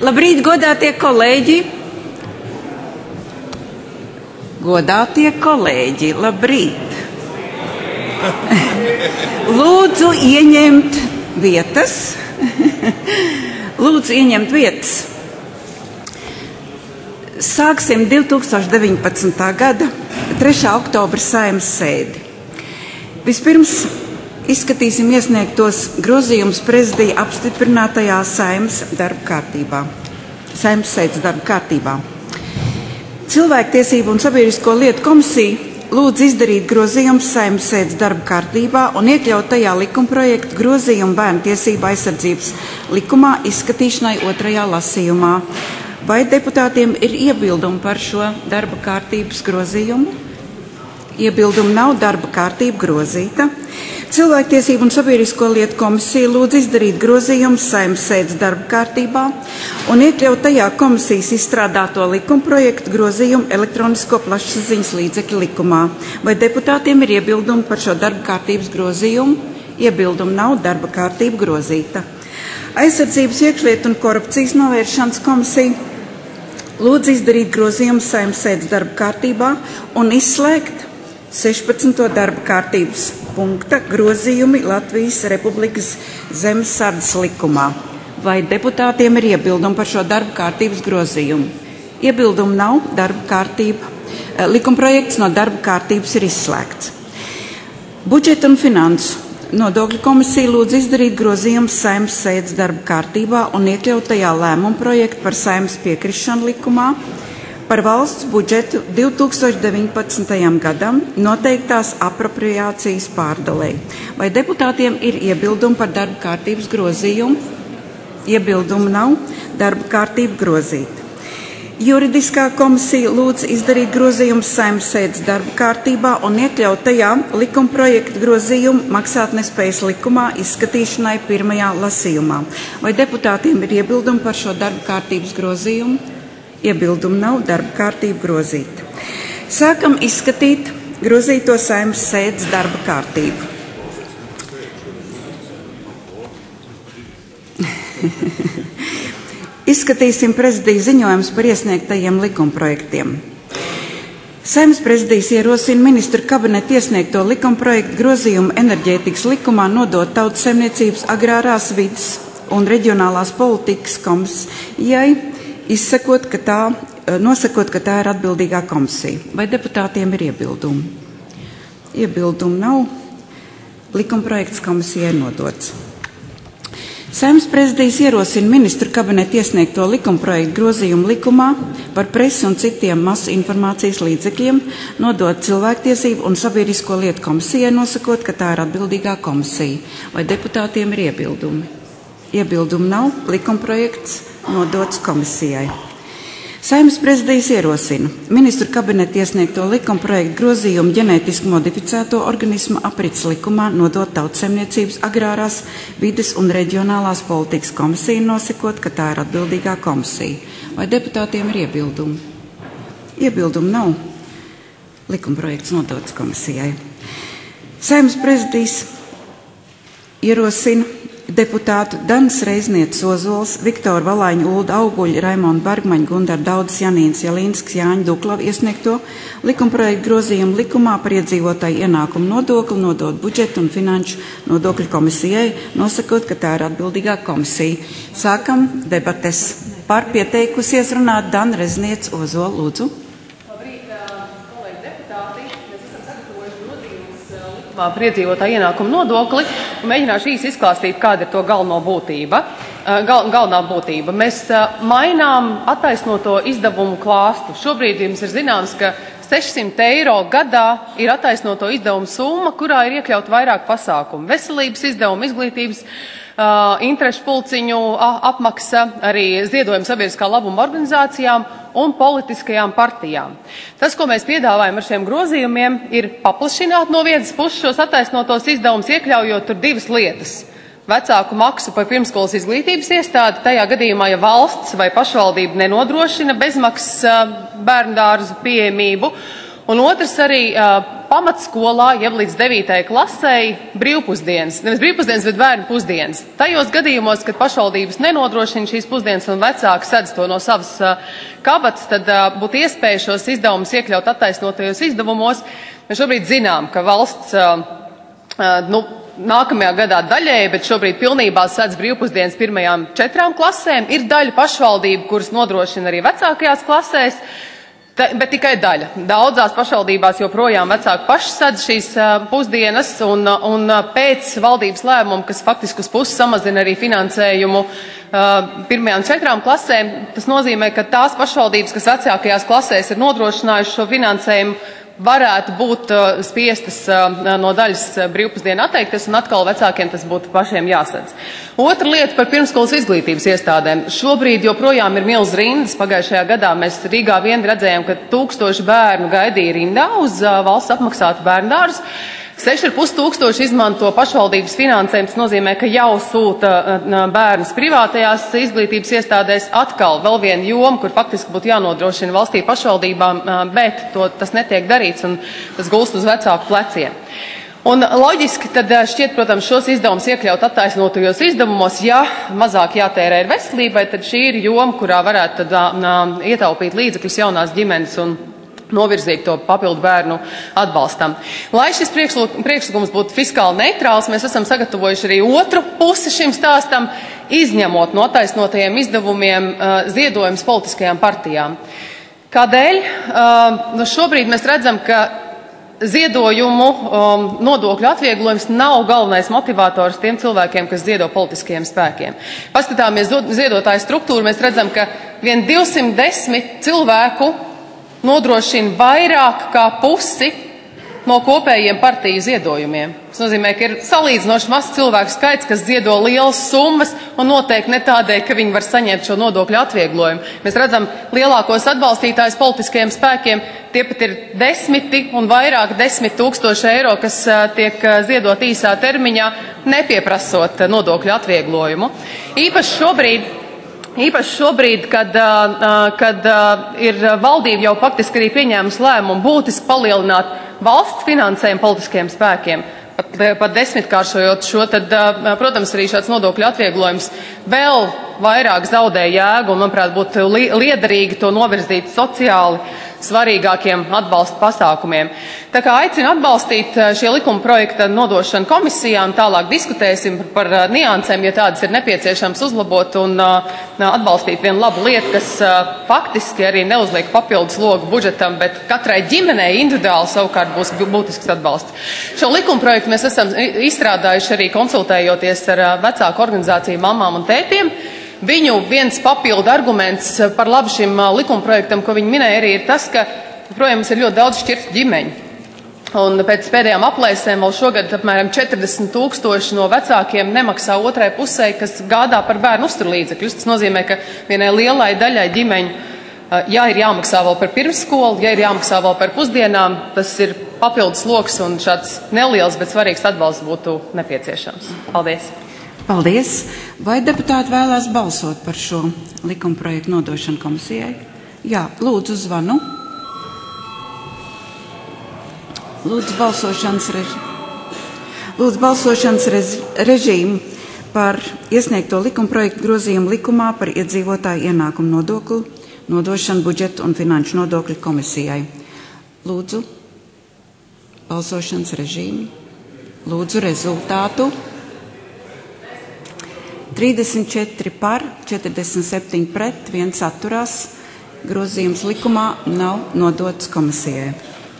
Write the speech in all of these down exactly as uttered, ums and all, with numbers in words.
Labrīt, godātie kolēģi! Godātie kolēģi, labrīt! Lūdzu ieņemt vietas. Lūdzu ieņemt vietas. Sāksim divi tūkstoši deviņpadsmitā gada trešā oktobra Saeimas sēdi. Vispirms izskatīsim iesniegtos grozījumus prezidija apstiprinātajā Saeimas darba kārtībā. Saeimas sēdes darba kārtībā. Cilvēktiesību un sabiedrisko lietu komisija lūdz izdarīt grozījumus Saeimas sēdes darba kārtībā un iekļaut tajā likumprojektu grozījumu bērnu tiesību aizsardzības likumā izskatīšanai otrajā lasījumā. Vai deputātiem ir iebildumi par šo darba kārtības grozījumu? Iebildumu nav, darba kārtība grozīta. Cilvēktiesību un sabiedrisko lietu komisija lūdz izdarīt grozījumus Saeimas sēdes darba kārtībā un iekļaut tajā komisijas izstrādāto likumprojektu grozījumu elektronisko plašsaziņas līdzekļu likumā. Vai deputātiem ir iebildumi par šo darba kārtības grozījumu? Iebildumu nav, darba kārtība grozīta. Aizsardzības, iekšlietu un korupcijas novēršanas komisija lūdz izdarīt grozījumus Saeimas sēdes darba kārtībā un izslēgt sešpadsmito darba kārtības punkta grozījumi Latvijas Republikas zemesardzes likumā. Vai deputātiem ir iebildumi par šo darba kārtības grozījumu? Iebildumu nav, darba kārtība. Likumprojekts no darba kārtības ir izslēgts. Budžeta un finansu nodokļu komisija lūdz izdarīt grozījumus Saeimas sēdes darba kārtībā un iekļaut tajā lēmumu projektu par Saeimas piekrišanu likumā par valsts budžetu divi tūkstoši deviņpadsmitajam gadam noteiktās apropriācijas pārdalei. Vai deputātiem ir iebildumi par darba kārtības grozījumu? Iebildumu nav, darba kārtība grozīta. Juridiskā komisija lūdz izdarīt grozījumus Saeimas sēdes darba kārtībā un iekļaut tajā likumprojektu grozījumu maksātnespējas likumā izskatīšanai pirmajā lasījumā. Vai deputātiem ir iebildumi par šo darba kārtības grozījumu? Iebildumu nav, darba kārtība grozīta. Sākam izskatīt grozīto Saeimas sēdes darba kārtību. Izskatīsim prezidija ziņojumus par iesniegtajiem likumprojektiem. Saeimas prezidijs ierosina ministru kabinetu iesniegto likumprojektu grozījumu enerģētikas likumā nodot Tautsaimniecības, agrārās vides un reģionālās politikas komisijai, izsakot, ka tā, nosakot, ka tā ir atbildīgā komisija. Vai deputātiem ir iebildumi? Iebildumu nav. Likumprojekts komisijai nodots. Saeimas prezidijs ierosina ministru kabinetu iesniegto likumprojektu grozījumu likumā par presi un citiem masu informācijas līdzekļiem nodot Cilvēktiesību un sabiedrisko lietu komisijai, nosakot, ka tā ir atbildīgā komisija. Vai deputātiem ir iebildumi? Iebildumu nav, likumprojekts nodots komisijai. Saeimas prezidijs ierosina ministru kabinetu iesniegto likumprojektu grozījumu ģenētiski modificēto organismu aprits likumā nodot Tautsaimniecības, agrārās vides un reģionālās politikas komisiju, nosakot, ka tā ir atbildīgā komisija. Vai deputātiem ir iebildumi? Iebildumu nav. Likumprojekts nodots komisijai. Saeimas prezidijs ierosina deputātu Danas Reiznietes Ozols, Viktoru Valaiņu, Uldu Auguļu, Raimondu Bargmaņu, Gundaru Daudas, Janīnas Jelīnskas, Jāņu Duklavu iesniegto likumprojektu grozījumu likumā par iedzīvotāju ienākumu nodokli nodot budžeta un finanšu nodokļu komisijai, nosakot, ka tā ir atbildīgā komisija. Sākam debates. Par pieteikusies runāt Dana Reiznietes Ozola, lūdzu. Par iedzīvotāju ienākumu nodokli un mēģināšu īsi izklāstīt, kāda ir to galveno būtība. Gal, galvenā būtība. Mēs mainām attaisnoto izdevumu klāstu. Šobrīd jums ir zināms, ka sešsimt eiro gadā ir attaisnoto izdevumu summa, kurā ir iekļaut vairāk pasākumu. Veselības izdevumu, izglītības, uh, interešu pulciņu apmaksa, arī ziedojumi sabiedriskā labuma organizācijām un politiskajām partijām. Tas, ko mēs piedāvājam ar šiem grozījumiem, ir paplašināt no vienas puses šos attaisnotos izdevumus, iekļaujot tur divas lietas. Vecāku maksu par pirmskolas izglītības iestādi, tajā gadījumā, ja valsts vai pašvaldība nenodrošina bezmaksas bērndārzu pieejamību, Un otrs arī uh, pamatskolā, jeb līdz devītajai klasei, brīvpusdienas. Nevis brīvpusdienas, bet bērnu pusdienas. Tajos gadījumos, kad pašvaldības nenodrošina šīs pusdienas un vecāki sedz to no savas uh, kabatas, tad uh, būtu iespēja šos izdevumus iekļaut attaisnotajos izdevumos. Mēs šobrīd zinām, ka valsts uh, uh, nu, nākamajā gadā daļēji, bet šobrīd pilnībā sedz brīvpusdienas pirmajām četrām klasēm. Ir daļa pašvaldību, kuras nodrošina arī vecākajās klasēs. Ta, bet tikai daļa. Daudzās pašvaldībās joprojām vecāki paši sedz šīs uh, pusdienas un, un uh, pēc valdības lēmuma, kas faktiski uz pusi samazina arī finansējumu uh, pirmajām četrām klasēm, tas nozīmē, ka tās pašvaldības, kas vecākajās klasēs ir nodrošinājuši šo finansējumu, varētu būt uh, spiestas uh, no daļas uh, brīvpusdienu atteikties, un atkal vecākiem tas būtu pašiem jāsadz. Otra lieta par pirmskolas izglītības iestādēm. Šobrīd joprojām ir milz rindas. Pagājušajā gadā mēs Rīgā vien redzējām, ka tūkstoši bērnu gaidīja rindā uz uh, valsts apmaksātu bērndārus. seši ar pus tūkstoši izmanto pašvaldības finansējumu, tas nozīmē, ka jau sūta bērnus privātajās izglītības iestādēs. Atkal vēl viena joma, kur faktiski būtu jānodrošina valstī pašvaldībām, bet to, tas netiek darīts un tas gulst uz vecāku pleciem. Un loģiski tad šķiet, protams, šos izdevumus iekļaut attaisnotajos izdevumos, ja mazāk jātērē ir veselībai, tad šī ir joma, kurā varētu tad, nā, ietaupīt līdzekļus jaunās ģimenes un novirzīt to papildu bērnu atbalstam. Lai šis priekšlikums būtu fiskāli neitrāls, mēs esam sagatavojuši arī otru pusi šim stāstam, izņemot no attaisnotajiem izdevumiem uh, ziedojumus politiskajām partijām. Kādēļ? Uh, nu šobrīd mēs redzam, ka ziedojumu um, nodokļu atvieglojums nav galvenais motivators tiem cilvēkiem, kas ziedo politiskajiem spēkiem. Paskatāmies ziedotāju struktūru, mēs redzam, ka vien divsimt desmit cilvēku nodrošina vairāk kā pusi no kopējiem partiju ziedojumiem. Tas nozīmē, ka ir salīdzinoši mazs cilvēku skaits, kas ziedo lielas summas, un noteikti ne tādēļ, ka viņi var saņemt šo nodokļu atvieglojumu. Mēs redzam lielākos atbalstītājus politiskajiem spēkiem, tie pat ir desmiti un vairāk desmit tūkstoši eiro, kas tiek ziedot īsā termiņā, nepieprasot nodokļu atvieglojumu. Īpaši šobrīd Īpaši šobrīd, kad, kad ir valdība jau faktiski arī pieņēmusi lēmumu būtiski palielināt valsts finansējumu politiskajiem spēkiem, pat, pat desmitkāršojot šo, tad, protams, arī šāds nodokļu atvieglojums vēl vairāk zaudē jēgu un, manuprāt, būtu liederīgi to novirzīt sociāli svarīgākiem atbalsta pasākumiem. Tā kā aicinu atbalstīt šie likuma projekta nodošanu komisijām, tālāk diskutēsim par niansēm, ja tādas ir nepieciešams uzlabot un atbalstīt vienu labu lietu, kas faktiski arī neuzliek papildus logu budžetam, bet katrai ģimenei individuāli savukārt būs būtisks atbalsts. Šo likuma projektu mēs esam izstrādājuši arī konsultējoties ar vecāku organizāciju mamām un tētiem. Viņu viens papildu arguments par labu šim likumprojektam, ko viņi minēja, arī ir tas, ka, projām, ir ļoti daudz šķirtu ģimeņu. Un pēc pēdējām aplēsēm vēl šogad apmēram četrdesmit tūkstoši no vecākiem nemaksā otrai pusē, kas gādā par bērnu uzturlīdzekļus. Tas nozīmē, ka vienai lielai daļai ģimeņu, ja ir jāmaksā vēl par pirmsskolu, ja ir jāmaksā vēl par pusdienām, tas ir papildus loks un šāds neliels, bet svarīgs atbalsts būtu nepieciešams. Paldies! Paldies! Vai deputāti vēlās balsot par šo likumprojektu nodošanu komisijai? Jā, lūdzu zvanu. Lūdzu balsošanas, reži... lūdzu balsošanas rez... režīmu par iesniegto likumprojektu grozījumu likumā par iedzīvotāju ienākumu nodokli, nodošanu budžetu un finanšu nodokļu komisijai. Lūdzu balsošanas režīmu. Lūdzu rezultātu. trīsdesmit četri par, četrdesmit septiņi pret, viens atturās. Grozījums likumā nav nodots komisijai.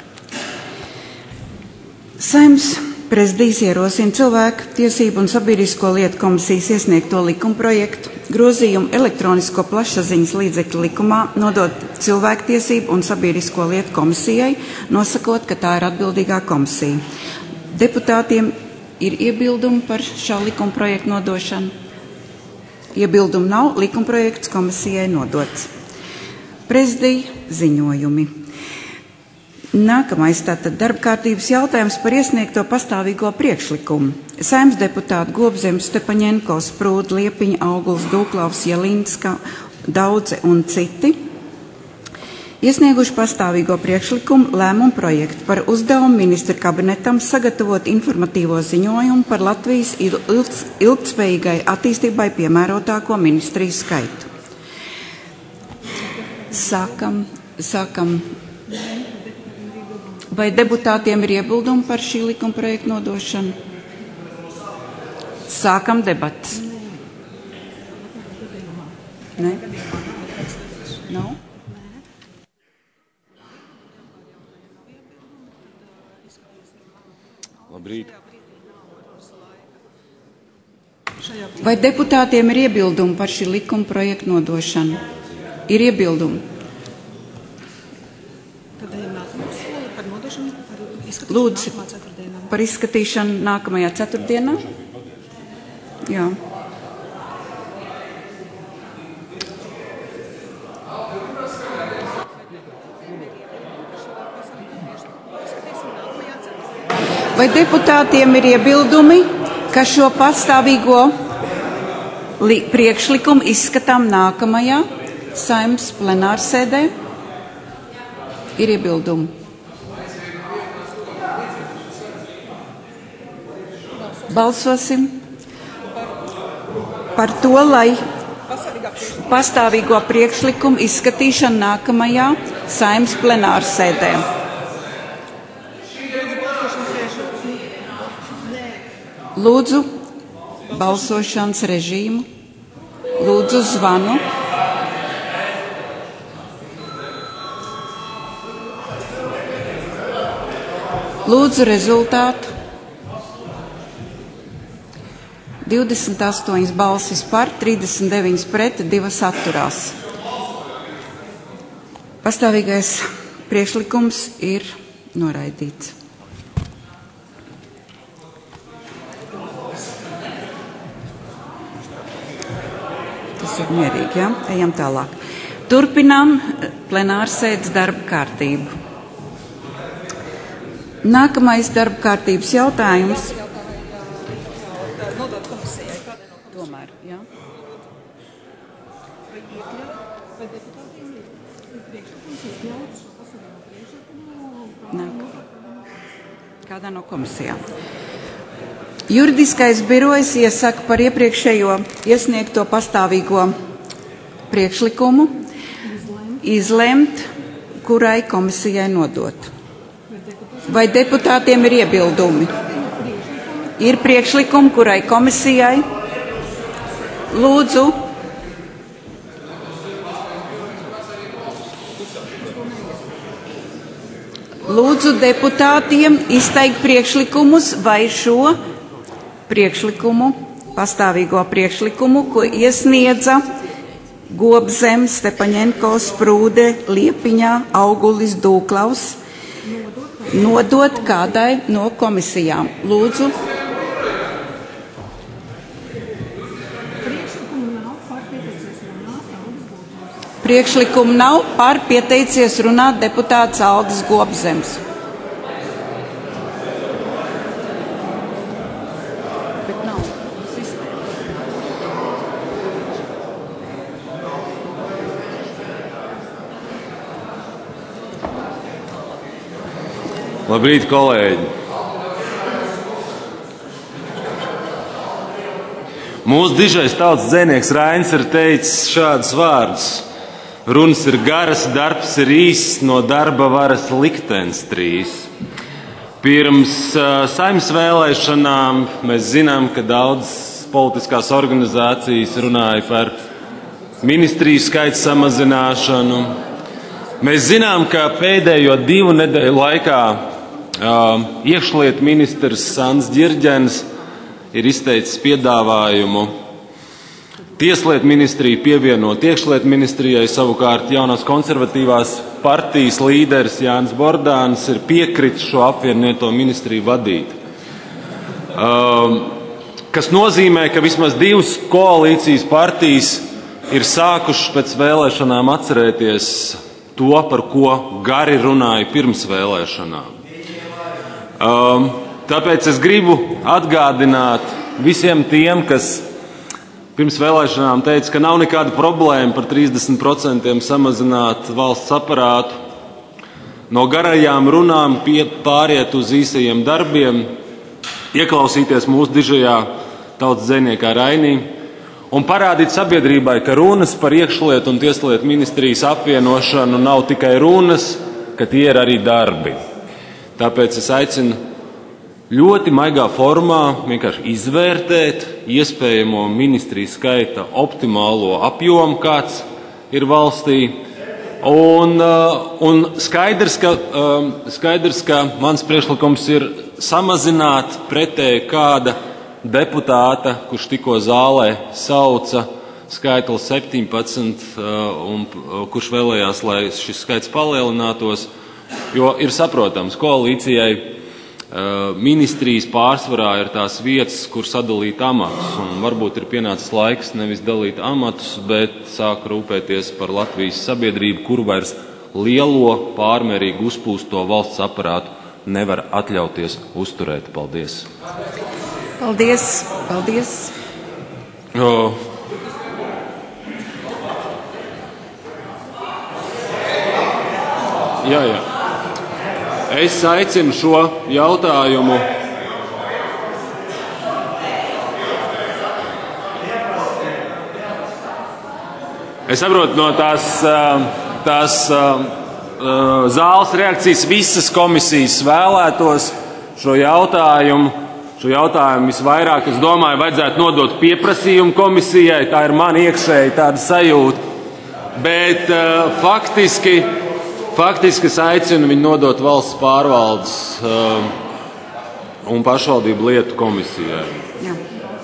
Saeimas prezidijs ierosina cilvēku tiesību un sabiedrisko lietu komisijas iesniegto likumprojektu grozījumu elektronisko plašsaziņas līdzekļu likumā nodot cilvēku tiesību un sabiedrisko lietu komisijai, nosakot, ka tā ir atbildīgā komisija. Deputātiem ir iebildumi par šā likumprojektu nodošanu. Iebildumu nav, likumprojekts komisijai nodots. Prezidija ziņojumi. Nākamais tātad darba kārtības jautājums par iesniegto pastāvīgo priekšlikumu. Saeimas deputāti Gobzems, Stepaņenko, Sprūda, Liepiņa, Auguls, Dūklavs, Jelinska, Daudze un citi iesnieguši pastāvīgo priekšlikumu lēmumu projektu par uzdevumu ministra kabinetam sagatavot informatīvo ziņojumu par Latvijas ilgtspējīgai attīstībai piemērotāko ministriju skaitu. Sākam, sākam. Vai deputātiem ir iebildumi par šī likuma projektu nodošanu? Sākam debatas. Ne? No? Labrīt. Vai deputātiem ir iebildumi par šī likuma projektu nodošanu? Ir iebildumi. Lūdzu, par izskatīšanu nākamajā ceturtdienā? Jā. Vai deputātiem ir iebildumi, ka šo pastāvīgo priekšlikumu izskatām nākamajā Saeimas plenārsēdē? Ir iebildumi. Balsosim par to, lai pastāvīgo priekšlikumu izskatīšanu nākamajā Saeimas plenārsēdē. Lūdzu balsošanas režīmu, lūdzu zvanu. Lūdzu rezultātu. divdesmit astoņas balsis par, trīsdesmit deviņas pret, divas atturās. Pastāvīgais priekšlikums ir noraidīts. Tas ir mierīgi, jā? Ejam tālāk. Turpinām plenārsēdes darba kārtību. Nākamais darba kārtības jautājums. Tomēr, jā. Nāk. Kādā no komisijām? Juridiskais birojs iesaka par iepriekšējo iesniegto pastāvīgo priekšlikumu izlemt, kurai komisijai nodot. Vai deputātiem ir iebildumi? Ir priekšlikumi, kurai komisijai. Lūdzu. Lūdzu deputātiem izteikt priekšlikumus vai šo priekšlikumu, pastāvīgo priekšlikumu, ko iesniedza Gobzem, Stepaņenko, Sprūde, Liepiņā, Augulis, Dūklaus, nodot kādai no komisijām. Lūdzu. Priekšlikumu nav par pieteicies runāt deputāts Aldis Gobzems. Bet nav. Labrīt, kolēģi! Mūsu dižais tautas dzejnieks Rainis ir teicis šādus vārdus. Runas ir garas, darbs ir īss, no darba varas liktenis trīs. Pirms uh, Saeimas vēlēšanām mēs zinām, ka daudzas politiskās organizācijas runāja par ministriju skaitu samazināšanu. Mēs zinām, ka pēdējo divu nedēļu laikā uh, iekšlietu ministrs Sants Ģirģens ir izteicis piedāvājumu Tieslietu ministriju pievienot iekšlietu ministrijai, savukārt jaunās konservatīvās partijas līderis Jānis Bordāns ir piekritis šo apvienoto ministriju vadīt. Um, kas nozīmē, ka vismaz divas koalīcijas partijas ir sākušas pēc vēlēšanām atcerēties to, par ko gari runāja pirms vēlēšanām. Um, tāpēc es gribu atgādināt visiem tiem, kas pirms vēlēšanām teica, ka nav nekāda problēma par trīsdesmit procentiem samazināt valsts aparātu. No garajām runām pie, pāriet uz īsajiem darbiem, ieklausīties mūsu dižajā tautas dzejniekā Rainī un parādīt sabiedrībai, ka runas par iekšlietu un tieslietu ministrijas apvienošanu nav tikai runas, ka tie ir arī darbi. Tāpēc es aicinu ļoti maigā formā vienkārši izvērtēt iespējamo ministriju skaita optimālo apjomu, kāds ir valstī. Un, un skaidrs, ka, skaidrs, ka mans priekšlikums ir samazināt pretēji kāda deputāta, kurš tikko zālē sauca skaitli septiņpadsmit, un kurš vēlējās, lai šis skaits palielinātos, jo ir saprotams, koalīcijai ministrijas pārsvarā ir tās vietas, kur sadalīt amatus, un varbūt ir pienācis laiks nevis dalīt amatus, bet sāk rūpēties par Latvijas sabiedrību, kur vairs lielo pārmērīgi uzpūsto valsts aparātu nevar atļauties uzturēt. Paldies! Paldies! Paldies! O. Jā, jā. Es aicinu šo jautājumu Es saprotu no tās, tās zāles reakcijas visas komisijas vēlētos šo jautājumu. Šo jautājumu visvairāk, es domāju, vajadzētu nodot pieprasījumu komisijai. Tā ir man iekšēji tāda sajūta. Bet uh, faktiski, faktiski es aicinu viņu nodot valsts pārvaldes uh, un pašvaldību lietu komisijai. Jā.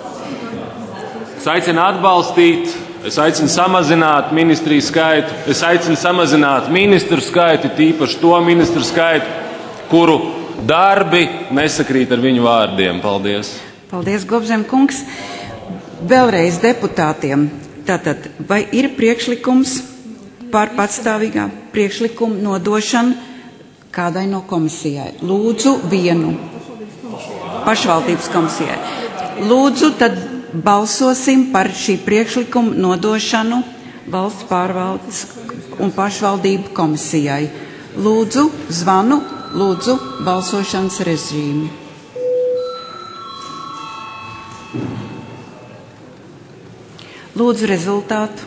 Es aicinu atbalstīt, es aicinu samazināt ministriju skaitu, es aicinu samazināt ministru skaitu, tīpaši to ministru skaitu, kuru darbi nesakrīt ar viņu vārdiem. Paldies. Paldies, Gobzem kungs. Vēlreiz deputātiem. Tātad, vai ir priekšlikums par patstāvīgā priekšlikumu nodošanu kādai no komisijai? Lūdzu vienu. Pašvaldības komisijai. Lūdzu, tad balsosim par šī priekšlikuma nodošanu valsts pārvaldes un pašvaldību komisijai. Lūdzu, zvanu. Lūdzu, balsošanas režīmi. Lūdzu rezultātu.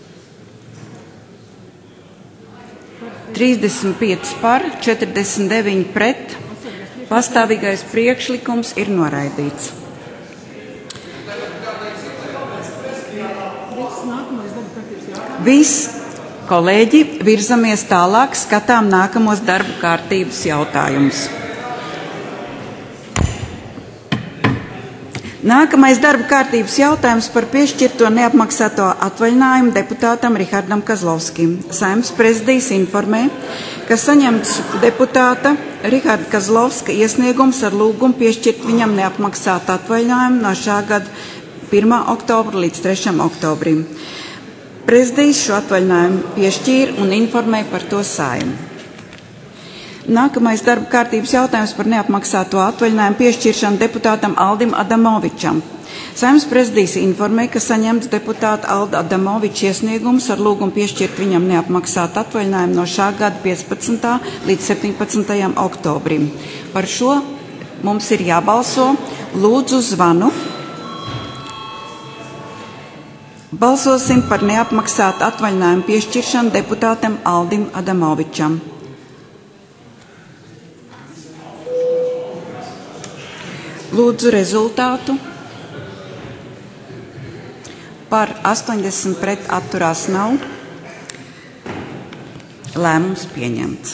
trīsdesmit pieci par, četrdesmit deviņi pret. Pastāvīgais priekšlikums ir noraidīts. Viss. Kolēģi, virzamies tālāk, skatām nākamos darba kārtības jautājumus. Nākamais darba kārtības jautājums par piešķirto neapmaksāto atvaļinājumu deputātam Rihardam Kazlovskim. Saeimas prezidijs informē, ka saņemts deputāta Riharda Kazlovska iesniegums ar lūgumu piešķirt viņam neapmaksātu atvaļinājumu no šā gada pirmā oktobra līdz trešajam oktobrim. Prezidijs šo atvaļinājumu piešķīra un informēja par to Saeimu. Nākamais darba kārtības jautājums par neapmaksāto atvaļinājumu piešķiršanu deputātam Aldim Adamovičam. Saeimas prezidijs informē, ka saņemts deputāta Alda Adamoviča iesniegums ar lūgumu piešķirt viņam neapmaksātu atvaļinājumu no šā gada piecpadsmitā līdz septiņpadsmitajam oktobrim. Par šo mums ir jābalso. Lūdzu zvanu. Balsosim par neapmaksātu atvaļinājumu piešķiršanu deputātam Aldim Adamovičam. Lūdzu rezultātu. Par astoņdesmit pret atturās nav. Lēmums pieņemts.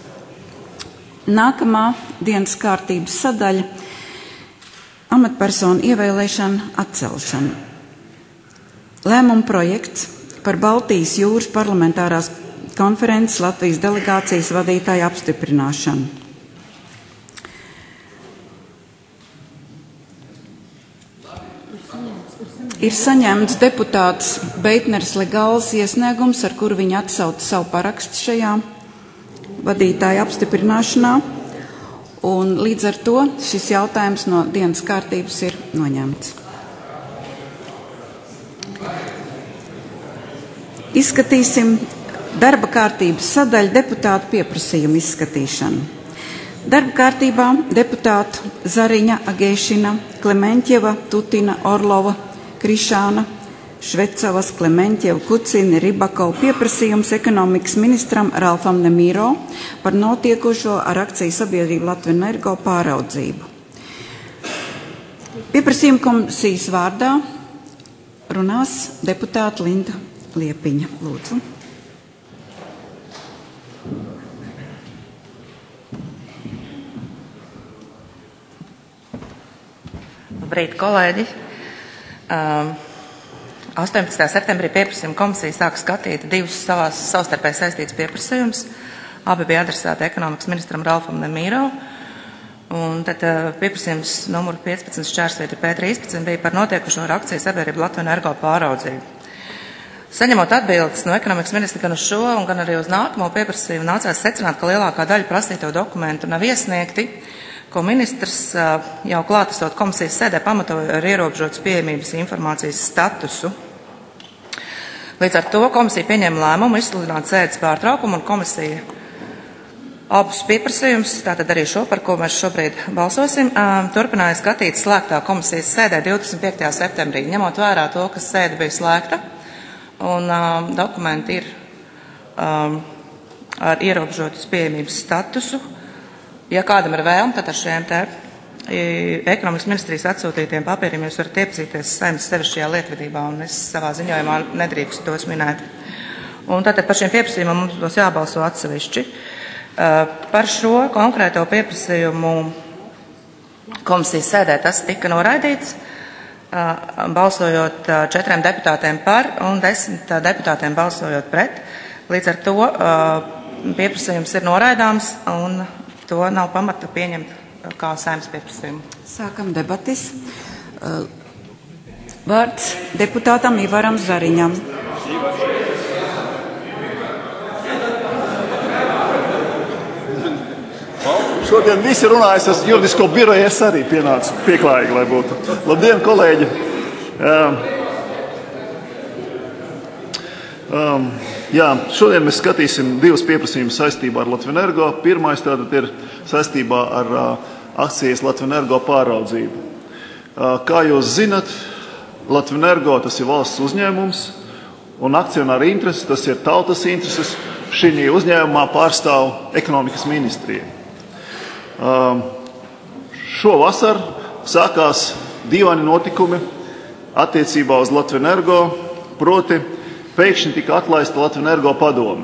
Nākamā dienas kārtības sadaļa – amatpersonu ievēlēšana, atcelšana. Lēmuma projekts par Baltijas jūras parlamentārās konferences Latvijas delegācijas vadītāju apstiprināšanu. Ir saņemts deputāts Beitners Legāls iesniegums, ar kuru viņa atsauca savu parakstu šajā vadītāja apstiprināšanā, un līdz ar to šis jautājums no dienas kārtības ir noņemts. Izskatīsim darba kārtības sadaļu deputātu pieprasījumu izskatīšanu. Darba kārtībā deputātu Zariņa, Agēšina, Klementjeva, Tutina, Orlova, Krišāna, Švecavas, Klementjeva, Kucini, Ribakova pieprasījums ekonomikas ministram Ralfam Nemīro par notiekošo ar akciju sabiedrību Latvenergo pāraudzību. Pieprasījuma komisijas vārdā runās deputāta Linda Liepiņa. Lūdzu. Labrīt, kolēģi! Um, astoņpadsmitā septembrī pieprasījuma komisija sāka skatīt divus savās savstarpēji saistītus pieprasījumus. Abi bija adresēti ekonomikas ministram Ralfam Nemīro. Un tad uh, pieprasījums numuru piecpadsmit šķērsvītra P trīspadsmit bija par notiekušo ar akciju sabiedrību Latvenergo pāraudzību. Saņemot atbildes no ekonomikas ministra gan uz šo un gan arī uz nākamo pieprasījumu, nācās secināt, ka lielākā daļa prasīto dokumentu nav iesniegti, ko ministrs jau klātesot komisijas sēdē pamatoja ar ierobežotas pieejamības informācijas statusu. Līdz ar to komisija pieņēma lēmumu izsludināt sēdes pārtraukumu, un komisija abus pieprasījumus, tātad arī šo, par ko mēs šobrīd balsosim, turpināja skatīt slēgtā komisijas sēdē divdesmit piektajā septembrī, ņemot vērā to, ka sēde bija slēgta un um, dokumenti ir um, ar ierobežotas pieejamības statusu. Ja kādam ir vēlme, tad ar šiem te ekonomikas ministrijas atsūtītiem papīriem jūs varat iepazīties Saeimas sevišķajā lietvedībā, un es savā ziņojumā nedrīkstu tos minēt. Un tātad par šiem pieprasījumiem mums būs jābalso atsevišķi. Uh, par šo konkrēto pieprasījumu komisijas sēdē tas tika noraidīts, uh, balsojot uh, četriem deputātiem par un desmit uh, deputātiem balsojot pret. Līdz ar to uh, pieprasījums ir noraidāms un to nav pamata pieņemt kā Saeimas pieprasījumu. Sākam debatis. Vārds deputātam Ivaram Zariņam. Šodien visi runājas ar juridisko biroju, es arī pienācu pieklājīgi, lai būtu. Labdien, kolēģi! Um, um, Jā, šodien mēs skatīsim divus pieprasījumus saistībā ar Latvenergo. Pirmais tātad ir saistībā ar uh, akcijas Latvenergo pāraudzību. Uh, kā jūs zinat, Latvenergo tas ir valsts uzņēmums un akcionāri intereses, tas ir tautas intereses. Šī uzņēmumā pārstāv ekonomikas ministrija. Uh, šovasar sākās dīvaini notikumi attiecībā uz Latvenergo, proti pēkšņi tika atlaista Latvenergo padome.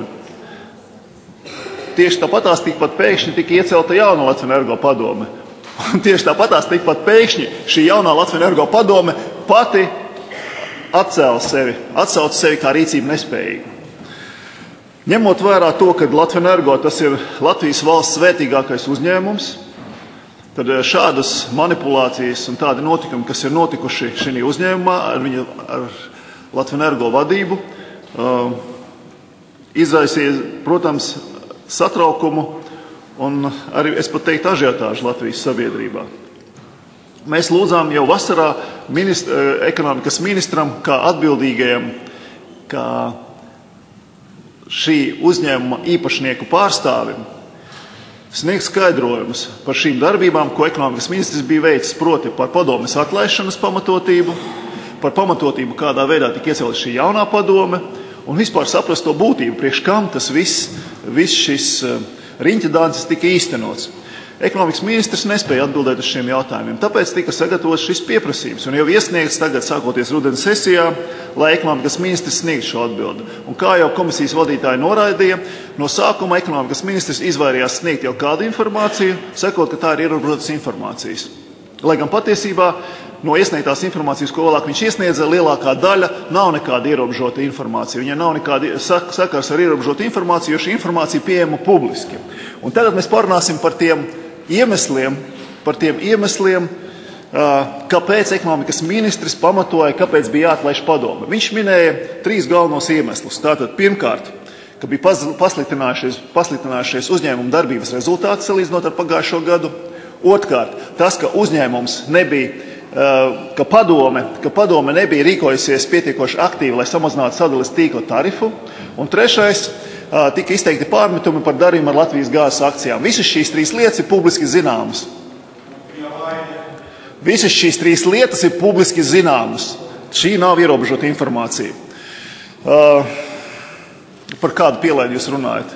Tieši tāpatās tikpat pēkšņi tika iecelta jauna Latvenergo padome. Un tieši tāpatās tikpat pēkšņi šī jaunā Latvenergo padome pati atcēla sevi, atsauca sevi kā rīcību nespējīgu. Ņemot vērā to, ka Latvenergo tas ir Latvijas valsts svētīgākais uzņēmums, tad šādas manipulācijas un tādi notikumi, kas ir notikuši šī uzņēmumā ar viņu ar Latvenergo vadību, Uh, izraisīja, protams, satraukumu un arī, es pat teiktu, ažiotāžu Latvijas sabiedrībā. Mēs lūdzām jau vasarā minist, ekonomikas ministram, kā atbildīgajam, kā šī uzņēmuma īpašnieku pārstāvim, sniegt skaidrojumus par šīm darbībām, ko ekonomikas ministrs bija veicis, proti par padomes atlaišanas pamatotību, par pamatotību, kādā veidā tika iecelta šī jaunā padome, un vispār saprast to būtību, priekš kam tas viss, viss šis riņķedānces tika īstenots. Ekonomikas ministrs nespēja atbildēt uz šiem jautājumiem, tāpēc tika sagatavots šis pieprasījums, un jau iesniegts tagad, sākoties rudens sesijā, lai ekonomikas ministrs sniegtu šo atbildi. Un kā jau komisijas vadītāji noraidīja, no sākuma ekonomikas ministrs izvairījās sniegt jau kādu informāciju, sakot, ka tā ir ierobežotas informācijas. Lai gan patiesībā no iesniegtās informācijas, ko vēlāk viņš iesniedza, lielākā daļa nav nekāda ierobežota informācija. Viņai nav nekāda sakars ar ierobežotu informāciju, jo šī informācija pieejama publiski. Un tagad mēs parunāsim par tiem iemesliem, par tiem iemesliem, kāpēc ekonomikas ministrs pamatoja, kāpēc bija jāatlaiž padome. Viņš minēja trīs galvenos iemeslus. Tātad pirmkārt, ka bija pasliktinājušies, pasliktinājušies uzņēmuma darbības rezultāti salīdzinot ar pagājušo gadu. Otrkārt, tas, ka uzņēmums nebija ka padome, ka padome nebija rīkojusies pietiekoši aktīvi, lai samazinātu sadales tīkla tarifu. Un trešais, tika izteikti pārmetumi par darījumu ar Latvijas gāzes akcijām. Visas šīs trīs lietas ir publiski zināmas. Visas šīs trīs lietas ir publiski zināmas. Šī nav ierobežota informācija. Uh, par kādu pielaidu jūs runājat?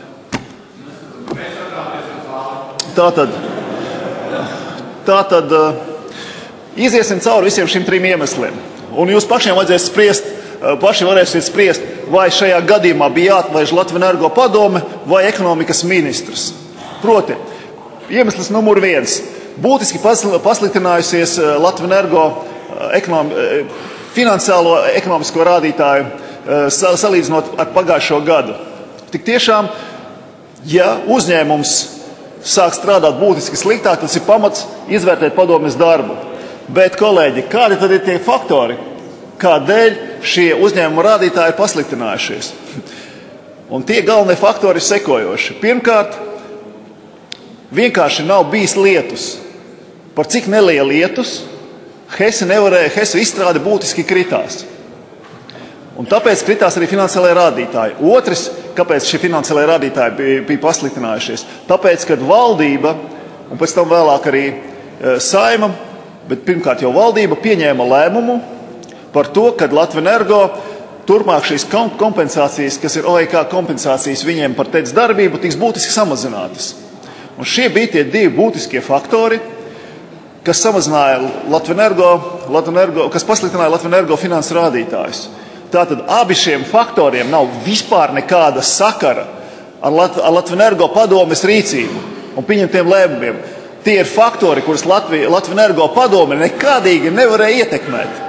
Tātad, tātad uh, iziesim cauri visiem šiem trim iemesliem. Un jūs pašiem vajadzēs spriest, uh, paši varēsiet spriest, vai šajā gadījumā bija jāatlaiž Latvenergo padome vai ekonomikas ministrs. Proti, iemesls numur viens. Būtiski pasliktinājusies Latvenergo ekonomi, finansiālo ekonomisko rādītāju salīdzinot ar pagājušo gadu. Tik tiešām, ja uzņēmums sāk strādāt būtiski sliktāk, tas ir pamats izvērtēt padomes darbu. Bet, kolēģi, kādi tad ir tie faktori, kādēļ šie uzņēmuma rādītāji ir pasliktinājušies? Un tie galvenie faktori ir sekojoši. Pirmkārt, vienkārši nav bijis lietus. Par cik nelielu lietus Hese nevarēja, Hese izstrāde būtiski kritās. Un tāpēc kritās arī finansiālajie rādītāji. Otrs, kāpēc šie finansiālajie rādītāji bija, bija pasliktinājušies? Tāpēc, kad valdība, un pēc tam vēlāk arī e, saima, bet pirmkārt jau valdība pieņēma lēmumu par to, kad Latvenergo turpmāk šīs kompensācijas, kas ir O E K kompensācijas viņiem par teic darbību, tiks būtiski samazinātas. Un šie bija tie divi būtiskie faktori, kas samazināja Latvenergo, Latvenergo, kas pasliktināja Latvenergo finanses rādītājus. Tātad abi šiem faktoriem nav vispār nekāda sakara ar, Lat, ar Latvenergo padomes rīcību un pieņemtiem lēmumiem. Tie ir faktori, kurus Latvija, Latvenergo padome nekādīgi nevarēja ietekmēt.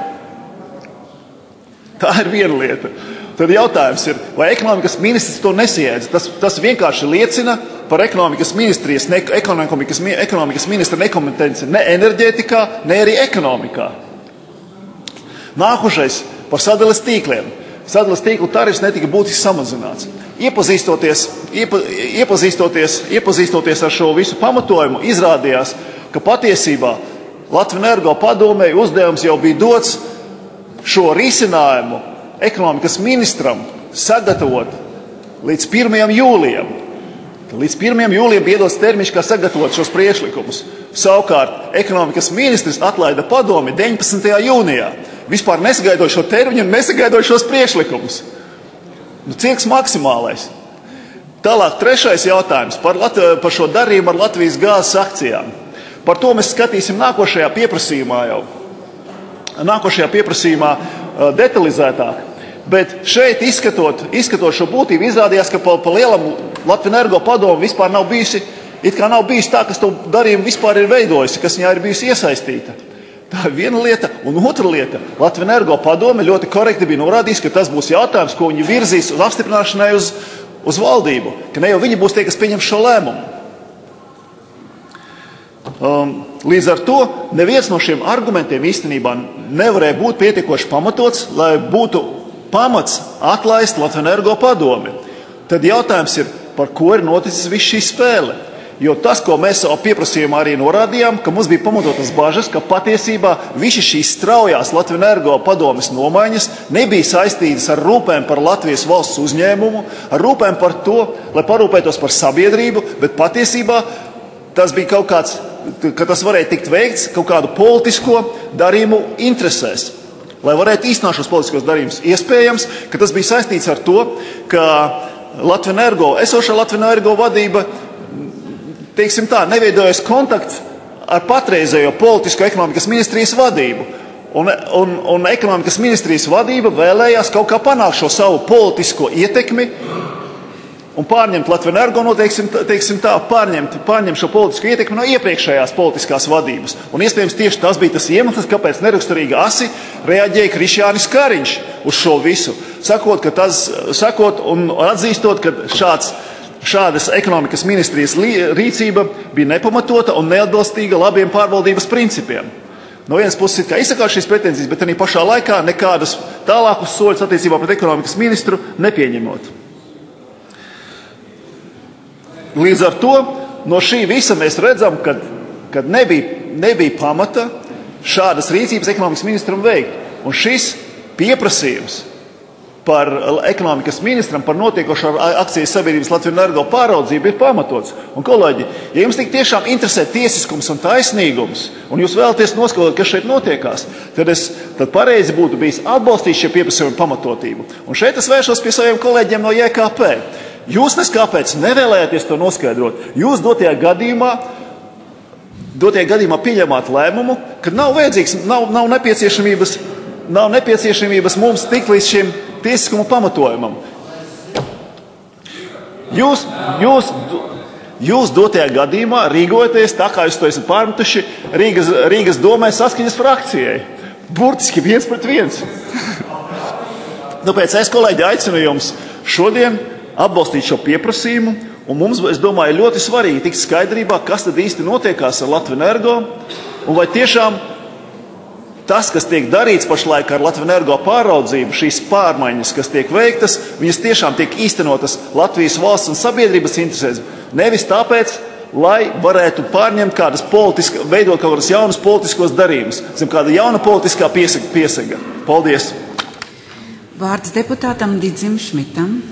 Tā ir viena lieta. Tad jautājums ir, vai ekonomikas ministrs to nesiedz? Tas, tas vienkārši liecina par ekonomikas ministrijas, ne, ekonomikas, ekonomikas ministra nekompetenci ne enerģētikā, ne arī ekonomikā. Nākošais par sadales tīkliem. Sadales tīklu tarifs netika būtiski samazināts. Iepazīstoties, iepa, iepazīstoties, iepazīstoties ar šo visu pamatojumu, izrādījās, ka patiesībā Latvenergo padomei uzdevums jau bija dots šo risinājumu ekonomikas ministram sagatavot līdz pirmajam jūlijam. Līdz pirmajam jūlijam bija iedots termiņš, kā sagatavot šos priekšlikumus. Savukārt ekonomikas ministrs atlaida padomi deviņpadsmitajā jūnijā. Vispār nesagaidot šo termiņu un nesagaidot šos priekšlikumus. Nu, cirks maksimālais. Tālāk trešais jautājums par, Lat- par šo darījumu ar Latvijas gāzes akcijām. Par to mēs skatīsim nākošajā pieprasījumā jau. Nākošajā pieprasījumā uh, detalizētāk. Bet šeit izskatot, izskatot šo būtību, izrādījās, ka pa, pa lielam Latvenergo padomu vispār nav bijusi, it kā nav bijusi tā, kas to darījumu vispār ir veidojusi, kas viņā ir bijusi iesaistīta. Tā ir viena lieta. Un otra lieta, Latvenergo padome ļoti korekti bija norādījis, ka tas būs jautājums, ko viņi virzīs uz apstiprināšanai uz, uz valdību. Ka ne jau viņi būs tie, kas pieņem šo lēmumu. Um, līdz ar to neviens no šiem argumentiem īstenībā nevarēja būt pietiekoši pamatots, lai būtu pamats atlaist Latvenergo padomi. Tad jautājums ir, par ko ir noticis viss šī spēle. Jo tas, ko mēs savā pieprasījumā arī norādījām, ka mums bija pamatotas bažas, ka patiesībā visi šīs straujās Latvenergo padomes nomaiņas nebija saistītas ar rūpēm par Latvijas valsts uzņēmumu, ar rūpēm par to, lai parūpētos par sabiedrību, bet patiesībā tas bija kaut kāds, ka tas varēja tikt veikts kaut kādu politisko darījumu interesēs. Lai varētu īstenot šos politiskos darījumus, iespējams, ka tas bija saistīts ar to, ka Latvenergo, esošā Latvenergo vadība, teiksim tā, neveidojas kontakts ar patreizējo politisko ekonomikas ministrijas vadību. Un, un, un ekonomikas ministrijas vadība vēlējās kaut kā panākt šo savu politisko ietekmi un pārņemt Latvenergo, no, teiksim, teiksim tā, pārņemt, pārņemt šo politisko ietekmi no iepriekšējās politiskās vadības. Un iespējams tieši tas bija tas iemesls, kāpēc neraksturīgi asi reaģēja Krišjānis Kariņš uz šo visu, sakot, ka tas, sakot un atzīstot, ka šāds, šādas ekonomikas ministrijas rīcība bija nepamatota un neatbilstīga labiem pārvaldības principiem. No vienas puses ir kā izsakāt šīs pretenzijas, bet arī pašā laikā nekādus tālākus soļus attiecībā pret ekonomikas ministru nepieņemot. Līdz ar to no šī visa mēs redzam, ka, ka nebija, nebija pamata šādas rīcības ekonomikas ministram veikt. Un šis pieprasījums par ekonomikas ministram par notiekošo akcijas sabiedrības Latvijas Energo pāraudzību ir pamatots. Un, kolēģi, ja jums tik tiešām interesē tiesiskums un taisnīgums, un jūs vēlaties noskatot, kas šeit notiekās, tad, es, tad pareizi būtu bijis atbalstīt šie pieprasījumi pamatotību. Un šeit es vēršos pie saviem kolēģiem no J K P. Jūs nes kāpēc nevēlējāties to noskaidrot. Jūs dotajā gadījumā, dotajā gadījumā pieņemāt lēmumu, ka nav vajadzīgs, nav, nav nepieciešamības, nav nepieciešamības mums tikt līdz šim tiesiskuma pamatojumam. Jūs, jūs, jūs dotajā gadījumā rīkojaties tā, kā jūs to esat pārmetuši Rīgas, Rīgas domē saskaņas frakcijai. Burtiski viens pret viens. Tāpēc es, kolēģi, aicinu jums šodien atbalstīt šo pieprasījumu, un mums, es domāju, ļoti svarīgi tikt skaidrībā, kas tad īsti notiekās ar Latvijas Energo, un vai tiešām tas, kas tiek darīts pašlaik ar Latvijas Energo pāraudzību, šīs pārmaiņas, kas tiek veiktas, viņas tiešām tiek īstenotas Latvijas valsts un sabiedrības interesēs, nevis tāpēc, lai varētu pārņemt kādas politiska, veidot kaut kādas jaunas politiskos darījumus, zem kāda jauna politiskā piesaga. piesaga. Paldies! Vārds deputātam Didzim Šmitam.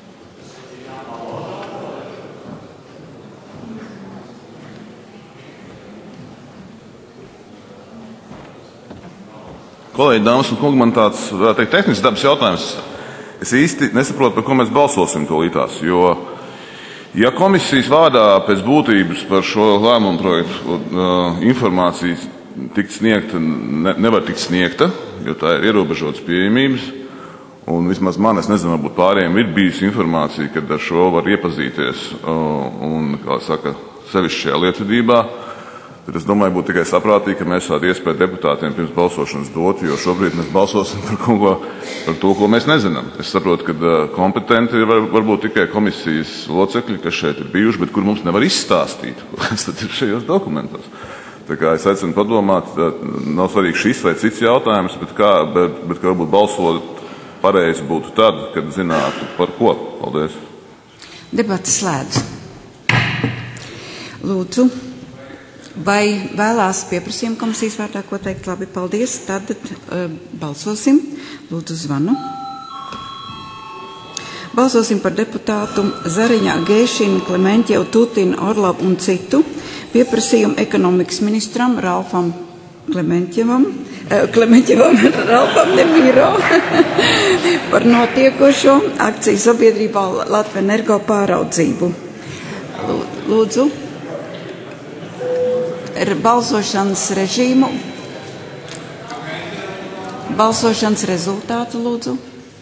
Kolēģi, dāmas un kungi, man tāds, varētu teikt, tehnisks dabas jautājums. Es īsti nesaprotu, par ko mēs balsosim tūlītās, jo, ja komisijas vārdā pēc būtības par šo lēmumu projektu uh, informācijas tikt sniegta, ne, nevar tikt sniegta, jo tā ir ierobežotas pieejamības, un vismaz man, es nezinu, varbūt pārējiem ir bijusi informācija, kad ar šo var iepazīties, uh, un, kā saka, sevišķajā lietvedībā. Tad es domāju, būtu tikai saprātīgi, ka mēs tādu iespēju deputātiem pirms balsošanas dot, jo šobrīd mēs balsosim par, ko, par to, ko mēs nezinām. Es saprotu, ka kompetenti ir var, varbūt tikai komisijas locekļi, kas šeit ir bijuši, bet kur mums nevar izstāstīt, kas tad ir šajos dokumentos. Tā kā es aicinu padomāt, nav svarīgi šis vai cits jautājums, bet, kā, bet, bet ka varbūt balsot pareizi būtu tad, kad zinātu par ko. Paldies. Debates slēdz. Lūdzu. Vai vēlās pieprasījuma komisijas vārdā ko teikt? Labi, paldies. Tad uh, balsosim. Lūdzu zvanu. Balsosim par deputātu Zariņa, Gēšinu, Klementjevu, Tutinu, Orlovu un citu pieprasījumu ekonomikas ministram Ralfam Klementjevam, uh, Klementjevam Ralfam Nemiro par notiekošo akciju sabiedrībā Latvijas Energo pāraudzību. Lūdzu. Ir balsošanas režīmu. Balsošanas rezultātu lūdzu.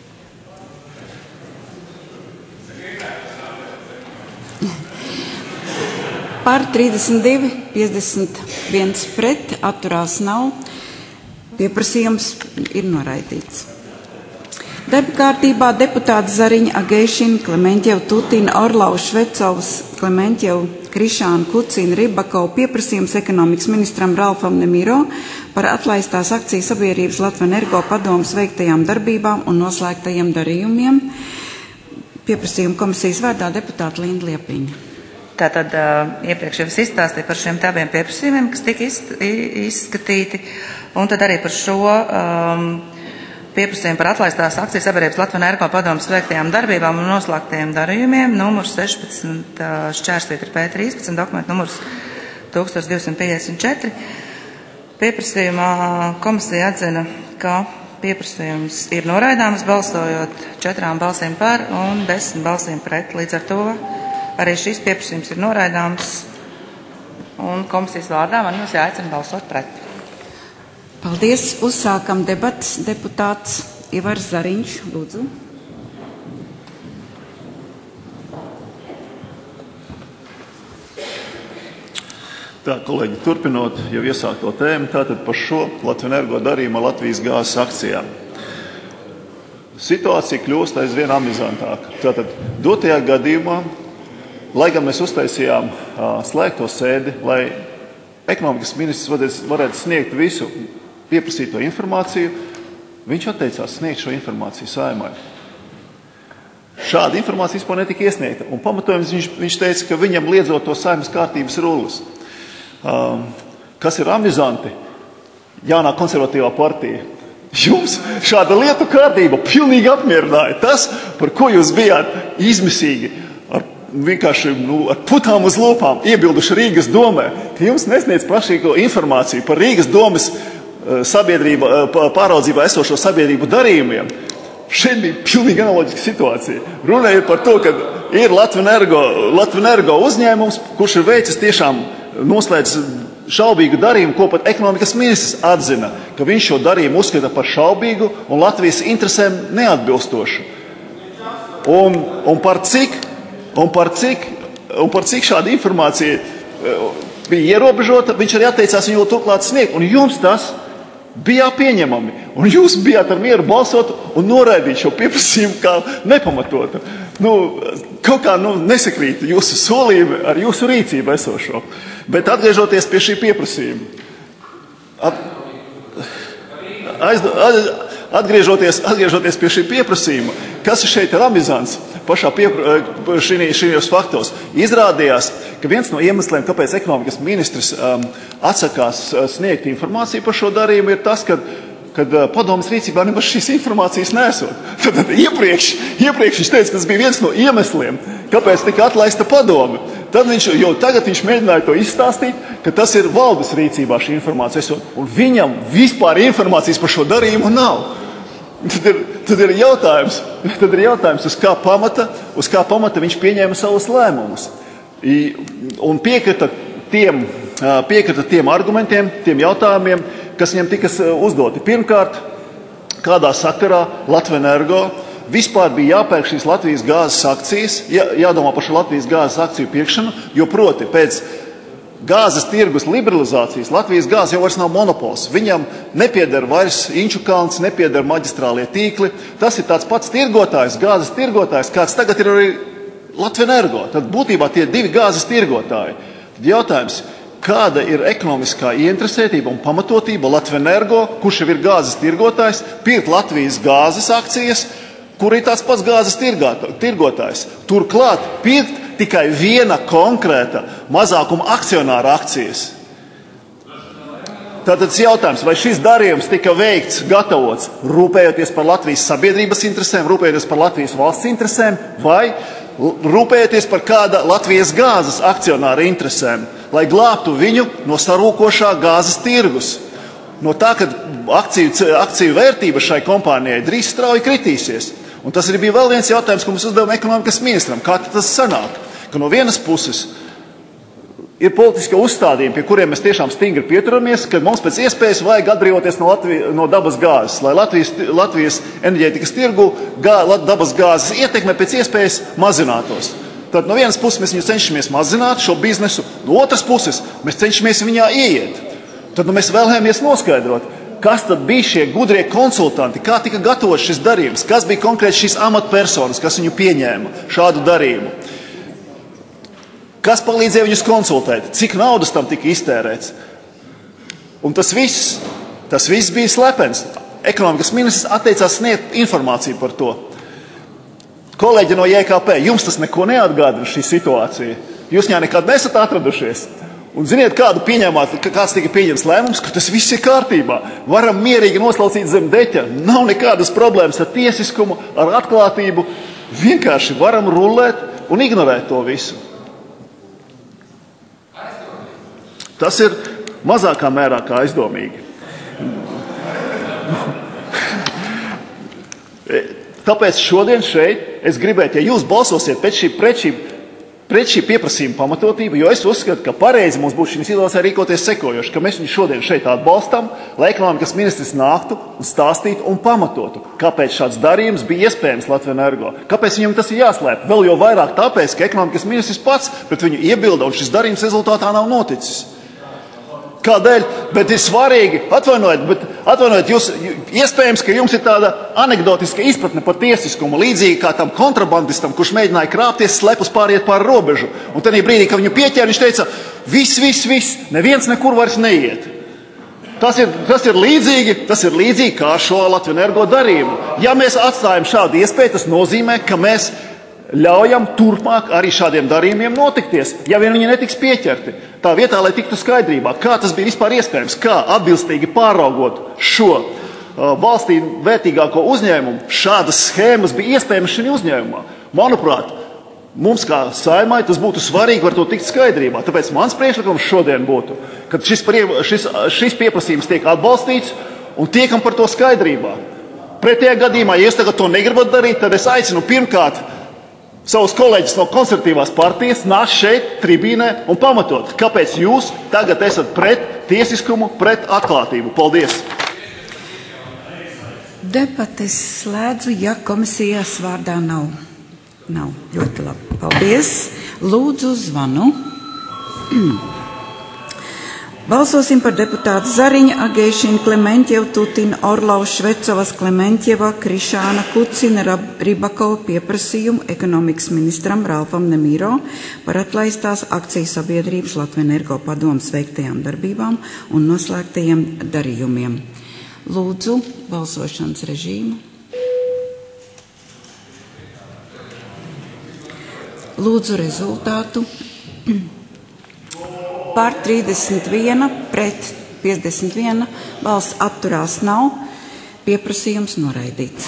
Par trīsdesmit divi, piecdesmit viens pret, atturās nav. Pieprasījums ir noraidīts. Darba kārtībā deputāti Zariņa, Agēšina, Klementjeva, Tutina, Orlova, Švecovs, Klementjeva, Krišāna, Kucina, Ribakova pieprasījums ekonomikas ministram Ralfam Nemiro par atlaistās akcijas sabiedrības Latvijas Energo padomes veiktajām darbībām un noslēgtajiem darījumiem. Pieprasījuma komisijas vārdā deputāta Linda Liepiņa. Tātad iepriekš jau es izstāstīju par šiem abiem pieprasījumiem, kas tika izskatīti, un tad arī par šo um, pieprasījumu par atlaistās akcijas sabiedrības Latvijas Energo padomes veiktajām darbībām un noslēgtajiem darījumiem, numurs sešpadsmit šķērsvītra P trīspadsmit, dokumentu numurs tūkstoš divsimt piecdesmit četri. Pieprasījumā komisija atzina, ka pieprasījums ir noraidāms, balsojot četrām balsīm par un desmit balsīm pret. Līdz ar to arī šis pieprasījums ir noraidāms, un komisijas vārdā man mums jāaicina balsot pret. Paldies. Uzsākam debatas. Deputāts Ivars Zariņš, lūdzu. Tā, kolēģi, turpinot jau iesākto tēmu, tātad par šo Latvijas Energo darījumu ar Latvijas gāzes akcijām. Situācija kļūst aizvien amizantāka. Tātad dotajā gadījumā, lai gan mēs uztaisījām uh, slēgto sēdi, lai ekonomikas ministrs varētu sniegt visu pieprasīto informāciju, viņš atteicās sniegt šo informāciju Saeimai. Šāda informācija vispār netika iesniegta, un pamatojums viņš, viņš teica, ka viņam liedzot to Saeimas kārtības rullis. Um, kas ir amizanti, jaunā konservatīvā partija. Jums šāda lietu kārtība pilnīgi apmierināja. Tas, par ko jūs bijāt izmisīgi, ar, vienkārši nu, ar putām uz lūpām iebilduši Rīgas domē, ka jums nesniedz prašīgo informāciju par Rīgas domas sabiedrība, pāraudzībā esošo sabiedrību darījumiem. Šeit bija pilnīgi analoģiska situācija. Runāja par to, ka ir Latvenergo, Latvenergo uzņēmums, kurš ir veicis tiešām noslēdz šaubīgu darījumu, ko pat ekonomikas ministrs atzina, ka viņš šo darījumu uzskata par šaubīgu un Latvijas interesēm neatbilstošu. Un, un, par cik, un, par cik, un par cik šāda informācija bija ierobežota, viņš arī atteicās viņu turklāt sniegt. Un jums tas bija pieņemami. Un jūs bijāt ar mieru balsot un noraidīt šo pieprasījumu kā nepamatotu. Nu, kaut kā nu, nesakrīt jūsu solījumi ar jūsu rīcību esošo. Bet atgriežoties pie šī pieprasījuma, at, aiz, atgriežoties, atgriežoties pie šī pieprasījuma, kas šeit ir amizants pašā šīs faktos, izrādījās, ka viens no iemesliem, kāpēc ekonomikas ministrs um, atsakās sniegt informāciju par šo darījumu, ir tas, ka kad padomas rīcībā nemaz šīs informācijas nesot. Tad, tad iepriekš, iepriekš viņš teica, ka tas bija viens no iemesliem, kāpēc tika atlaista padome. Tad viņš, jo tagad viņš mēģināja to izstāstīt, ka tas ir valdes rīcībā šī informācija esot, un viņam vispār informācijas par šo darījumu nav. Tad ir, tad ir jautājums, tad ir jautājums, uz kā pamata, uz kā pamata viņš pieņēma savus lēmumus. I, un piekrita tiem, piekrita tiem argumentiem, tiem jautājumiem, kas viņam tika uzdoti. Pirmkārt, kādā sakarā Latvenergo vispār bija jāpērk šīs Latvijas gāzes akcijas, jā, jādomā par šo Latvijas gāzes akciju pirkšanu, jo proti pēc gāzes tirgus liberalizācijas Latvijas gāze jau vairs nav monopols. Viņam nepieder vairs Inču kalns, nepieder maģistrālie tīkli. Tas ir tāds pats tirgotājs, gāzes tirgotājs, kāds tagad ir arī Latvenergo. Tad būtībā tie divi gāzes tirgotāji. Tad jautājums, kāda ir ekonomiskā ieinteresētība un pamatotība Latvenergo, kurš jau ir gāzes tirgotājs, pirkt Latvijas gāzes akcijas, kur ir tāds pats gāzes tirgotājs. Turklāt pirkt tikai viena konkrēta mazākuma akcionāra akcijas. Tātad tas jautājums, vai šis darījums tika veikts, gatavots, rūpējoties par Latvijas sabiedrības interesēm, rūpējoties par Latvijas valsts interesēm, vai rūpējoties par kāda Latvijas gāzes akcionāra interesēm, lai glābtu viņu no sarūkošā gāzes tirgus. No tā, ka akciju, akciju vērtība šai kompānijai drīz strauji kritīsies. Un tas arī bija vēl viens jautājums, ko mēs uzdevām ekonomikas ministram. Kā tas sanāk? Ka no vienas puses ir politiskie uzstādījumi, pie kuriem mēs tiešām stingri pieturamies, ka mums pēc iespējas vajag atbrīvoties no, Latvijas, no dabas gāzes, lai Latvijas, Latvijas enerģētikas tirgu gā, dabas gāzes ietekme pēc iespējas mazinātos. Tad no vienas puses mēs viņu cenšamies mazināt šo biznesu, no otras puses mēs cenšamies viņā ieiet. Tad nu, mēs vēlējāmies noskaidrot, kas tad bija šie gudrie konsultanti, kā tika gatavots šis darījums, kas bija konkrēti šīs amatpersonas, kas viņu pieņēma šādu darījumu. Kas palīdzēja viņus konsultēt, cik naudas tam tika iztērēts. Un tas viss, tas viss bija slepens. Ekonomikas ministrs atteicās sniegt informāciju par to. Kolēģi no J K P, jums tas neko neatgādina šī situācija. Jūs viņā nekad nesat atradušies. Un ziniet, kādu pieņēmāt, kāds tika pieņems lēmums, ka tas viss ir kārtībā. Varam mierīgi noslaucīt zem deķa. Nav nekādas problēmas ar tiesiskumu, ar atklātību. Vienkārši varam rullēt un ignorēt to visu. Tas ir mazākā mērā kā aizdomīgi. Tāpēc šodien šeit es gribētu, ja jūs balsosiet pēc šī, pret šī, pret šī pieprasījuma pamatotību, jo es uzskatu, ka pareizi mums būtu šī situācijā rīkoties sekojoši, ka mēs viņu šodien šeit atbalstam, lai ekonomikas ministrs nāktu un stāstītu un pamatotu, kāpēc šāds darījums bija iespējams Latvenergo. Kāpēc viņam tas ir jāslēp? Vēl jau vairāk tāpēc, ka ekonomikas ministrs pats pret viņu iebilda un šis darījums rezultātā nav noticis. Kādēļ? Bet ir svarīgi, atvainojiet, bet atvainojiet, jūs, iespējams, ka jums ir tāda anekdotiska izpratne par tiesiskumu, līdzīgi kā tam kontrabandistam, kurš mēģināja krāpties, slepus pāriet pāri robežu. Un tajā brīdī, kad viņu pieķēra, viņš teica, viss, viss, viss, neviens nekur vairs neiet. Tas ir, tas ir līdzīgi, tas ir līdzīgi kā šo Latvenergo darījumu. Ja mēs atstājam šādu iespēju, tas nozīmē, ka mēs ļaujam turpmāk arī šādiem darījumiem notikties, ja vien viņi netiks pieķerti. Tā vietā, lai tiktu skaidrībā, kā tas bija vispār iespējams, kā atbilstīgi pāraugot šo uh, valstī vērtīgāko uzņēmumu, šādas schēmas bija iespējamas šim uzņēmumā. Manuprāt, mums kā Saeimai tas būtu svarīgi par to tikt skaidrībā. Tāpēc mans priekšlikums šodien būtu, ka šis, šis, šis pieprasījums tiek atbalstīts un tiekam par to skaidrībā. Pretējā gadījumā, ja jūs tagad to negribat darīt, tad es aicinu pirmkārt savus kolēģus no konservatīvās partijas nāc šeit, tribīnē un pamatot, kāpēc jūs tagad esat pret tiesiskumu, pret atklātību. Paldies! Debates slēdzu, ja komisijas vārdā nav. Nav. Ļoti labi. Paldies. Lūdzu zvanu. Balsosim par deputātu Zariņa, Agēšina, Klementjeva, Tutina, Orlova, Švecovas, Klementjeva, Krišāna, Kucina, Ribakova pieprasījumu ekonomikas ministram Ralfam Nemīro par atlaistās akciju sabiedrības Latvenergo padomas veiktajām darbībām un noslēgtajiem darījumiem. Lūdzu, balsošanas režīmu. Lūdzu rezultātu. Par trīsdesmit viena, pret piecdesmit viena, balss atturās nav, pieprasījums noraidīts.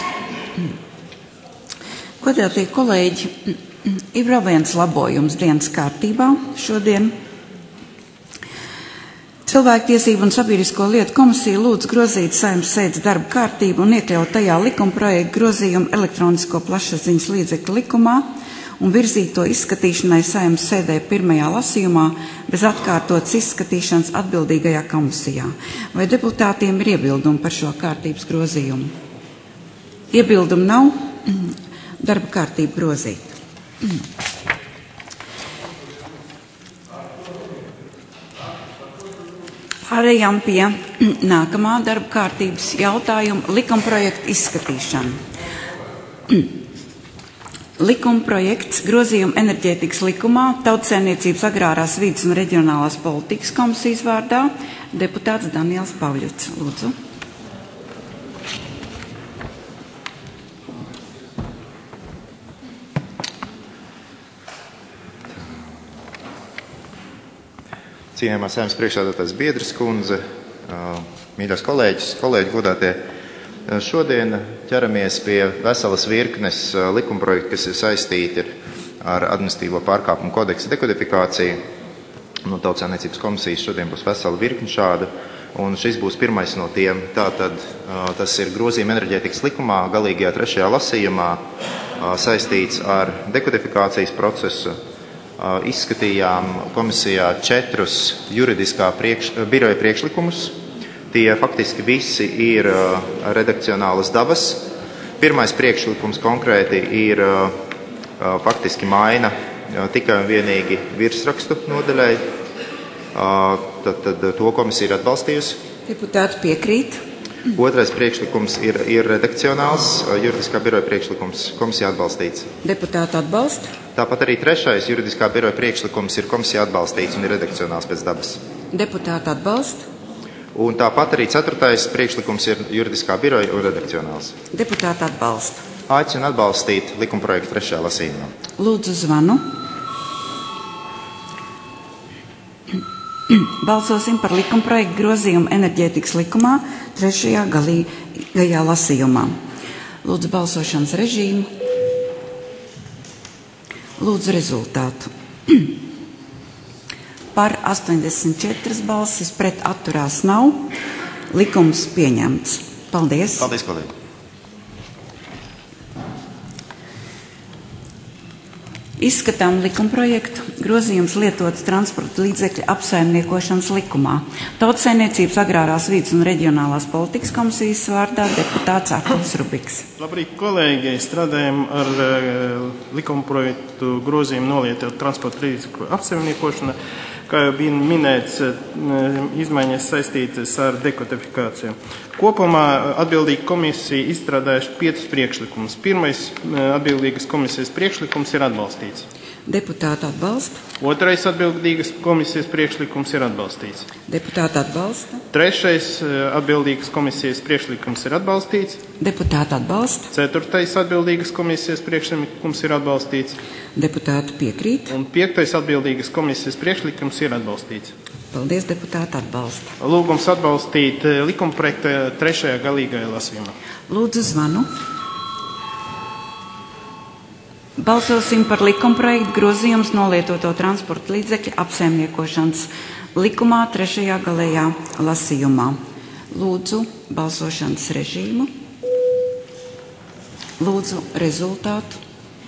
Godātie kolēģi, ir vēl viens labojums dienas kārtībā šodien. Cilvēktiesību un sabiedrisko lietu komisija lūdz grozīt Saeimas sēdes darba kārtību un iekļaut tajā likumprojektu grozījumu elektronisko plašsaziņas līdzekļu likumā un virzīt to izskatīšanai Saeimas sēdē pirmajā lasījumā bez atkārtotas izskatīšanas atbildīgajā komisijā. Vai deputātiem ir iebildumi par šo kārtības grozījumu? Iebildumu nav, darba kārtība grozīta. Pārējām pie nākamā darba kārtības jautājuma likumprojekta izskatīšana. Likumprojekts grozījuma enerģētikas likumā Tautsaimniecības agrārās vides un reģionālās politikas komisijas vārdā deputāts Daniels Pavļuts. Lūdzu. Cienījamā Saeimas priekšsēdētājas biedres kundze, mīļās kolēģis, kolēģi godātie. Šodien ķeramies pie veselas virknes likumprojektu, kas ir saistīti ar administratīvo pārkāpumu kodeksa dekodifikāciju. No Tautsaimniecības komisijas šodien būs vesela virkne šāda, un šis būs pirmais no tiem. Tātad tas ir grozījuma enerģētikas likumā, galīgajā trešajā lasījumā, saistīts ar dekodifikācijas procesu. Izskatījām komisijā četrus juridiskā priekš, biroja priekšlikumus. Tie faktiski visi ir uh, redakcionālas dabas. Pirmais priekšlikums konkrēti ir uh, faktiski maina uh, tikai un vienīgi virsrakstu nodaļai. Uh, tad, tad to komisija ir atbalstījusi. Deputāti piekrīt. Otrais priekšlikums ir, ir redakcionāls, uh, juridiskā biroja priekšlikums, komisija atbalstīts. Deputāti atbalsta. Tāpat arī trešais juridiskā biroja priekšlikums ir komisija atbalstīts un ir redakcionāls pēc dabas. Deputāti atbalsta. Un tāpat arī ceturtais priekšlikums ir juridiskā biroja un redakcionāls. Deputāti atbalsta. Aicinu atbalstīt likumprojektu trešajā lasījumā. Lūdzu zvanu. Balsosim par likumprojektu grozījumu enerģētikas likumā trešajā galīgajā lasījumā. Lūdzu balsošanas režīmu. Lūdzu rezultātu. Par astoņdesmit četras balsis, pret atturās nav. Likums pieņemts. Paldies. Paldies, kolēģi. Izskatām likumprojektu grozījums lietotas transporta līdzekļu apsaimniekošanas likumā. Tautsaimniecības agrārās vides un reģionālās politikas komisijas vārdā deputāts Arturs Rubiks. Labrīt, kolēģi! Strādājam ar uh, likumprojektu grozījumu nolietot transporta līdzekļu apsaimniekošanu. Kā jau bija minēts, izmaiņas saistītas ar dekodifikāciju. Kopumā atbildīga komisija izstrādājuši piecus priekšlikumus. Pirmais atbildīgas komisijas priekšlikums ir atbalstīts. Deputāti atbalsta. Otrais atbildīgas komisijas priekšlikums ir atbalstīts. Deputāti atbalsta. Trešais atbildīgas komisijas priekšlikums ir atbalstīts. Deputāti atbalsta. Ceturtais atbildīgas komisijas priekšlikums ir atbalstīts. Deputāti piekrīt. Un piektais atbildīgas komisijas priekšlikums ir atbalstīts. Paldies, deputāti atbalsta. Lūgums atbalstīt likumprojekta trešajā galīgajā lasījumā. Lūdzu zvanu. Balsosim par likumprojektu grozījums nolietoto transporta līdzekļu apsaimniekošanas likumā trešajā galējā lasījumā. Lūdzu balsošanas režīmu. Lūdzu rezultātu.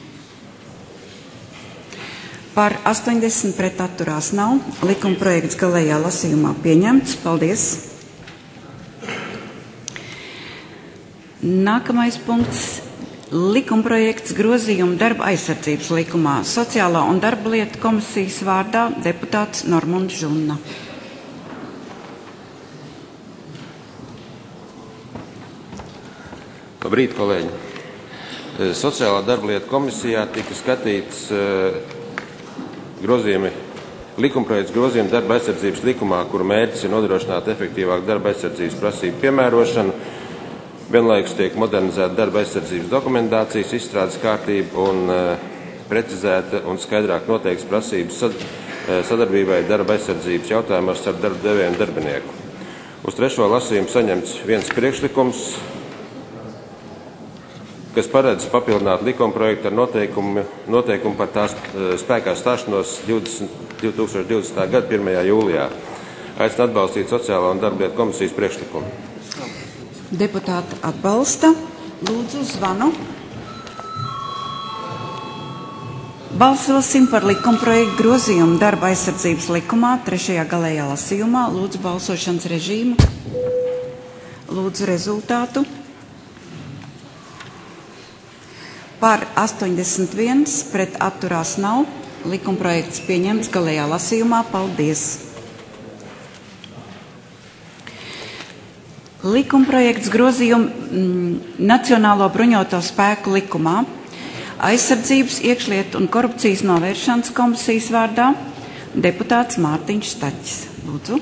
Par astoņdesmit pret atturās nav. Likumprojekts galējā lasījumā pieņemts. Paldies. Nākamais punkts. Likumprojekts grozījumu darba aizsardzības likumā. Sociālā un darba lietu komisijas vārdā deputāts Normunds Žunna. Labrīt, kolēģi. Sociālā darba lietu komisijā tika skatīts uh, grozījumi, likumprojekts grozījumi darba aizsardzības likumā, kuru mērķis ir nodrošināt efektīvāku darba aizsardzības prasību piemērošanu. Vienlaikus tiek modernizēta darba aizsardzības dokumentācijas izstrādes kārtība un uh, precizēta un skaidrāk noteikts prasības sad, uh, sadarbībai darba aizsardzības jautājumos starp darba devēju un darbinieku. Uz trešo lasījumu saņemts viens priekšlikums, kas paredz papildināt likumprojektu ar noteikumu, noteikumu par tās uh, spēkā stāšanos divdesmit divdesmitā gada pirmajā jūlijā. Aicinu atbalstīt Sociālā un darba lietu komisijas priekšlikumu. Deputāti atbalsta. Lūdzu zvanu. Balsosim par likumprojektu grozījumu darba aizsardzības likumā trešajā galējā lasījumā. Lūdzu balsošanas režīmu. Lūdzu rezultātu. Par astoņdesmit viens pret atturās nav. Likumprojekts pieņemts galējā lasījumā. Paldies. Likumprojekts grozījumu mm, Nacionālo bruņoto spēku likumā. Aizsardzības, iekšlietu un korupcijas novēršanas komisijas vārdā deputāts Mārtiņš Staķis. Lūdzu.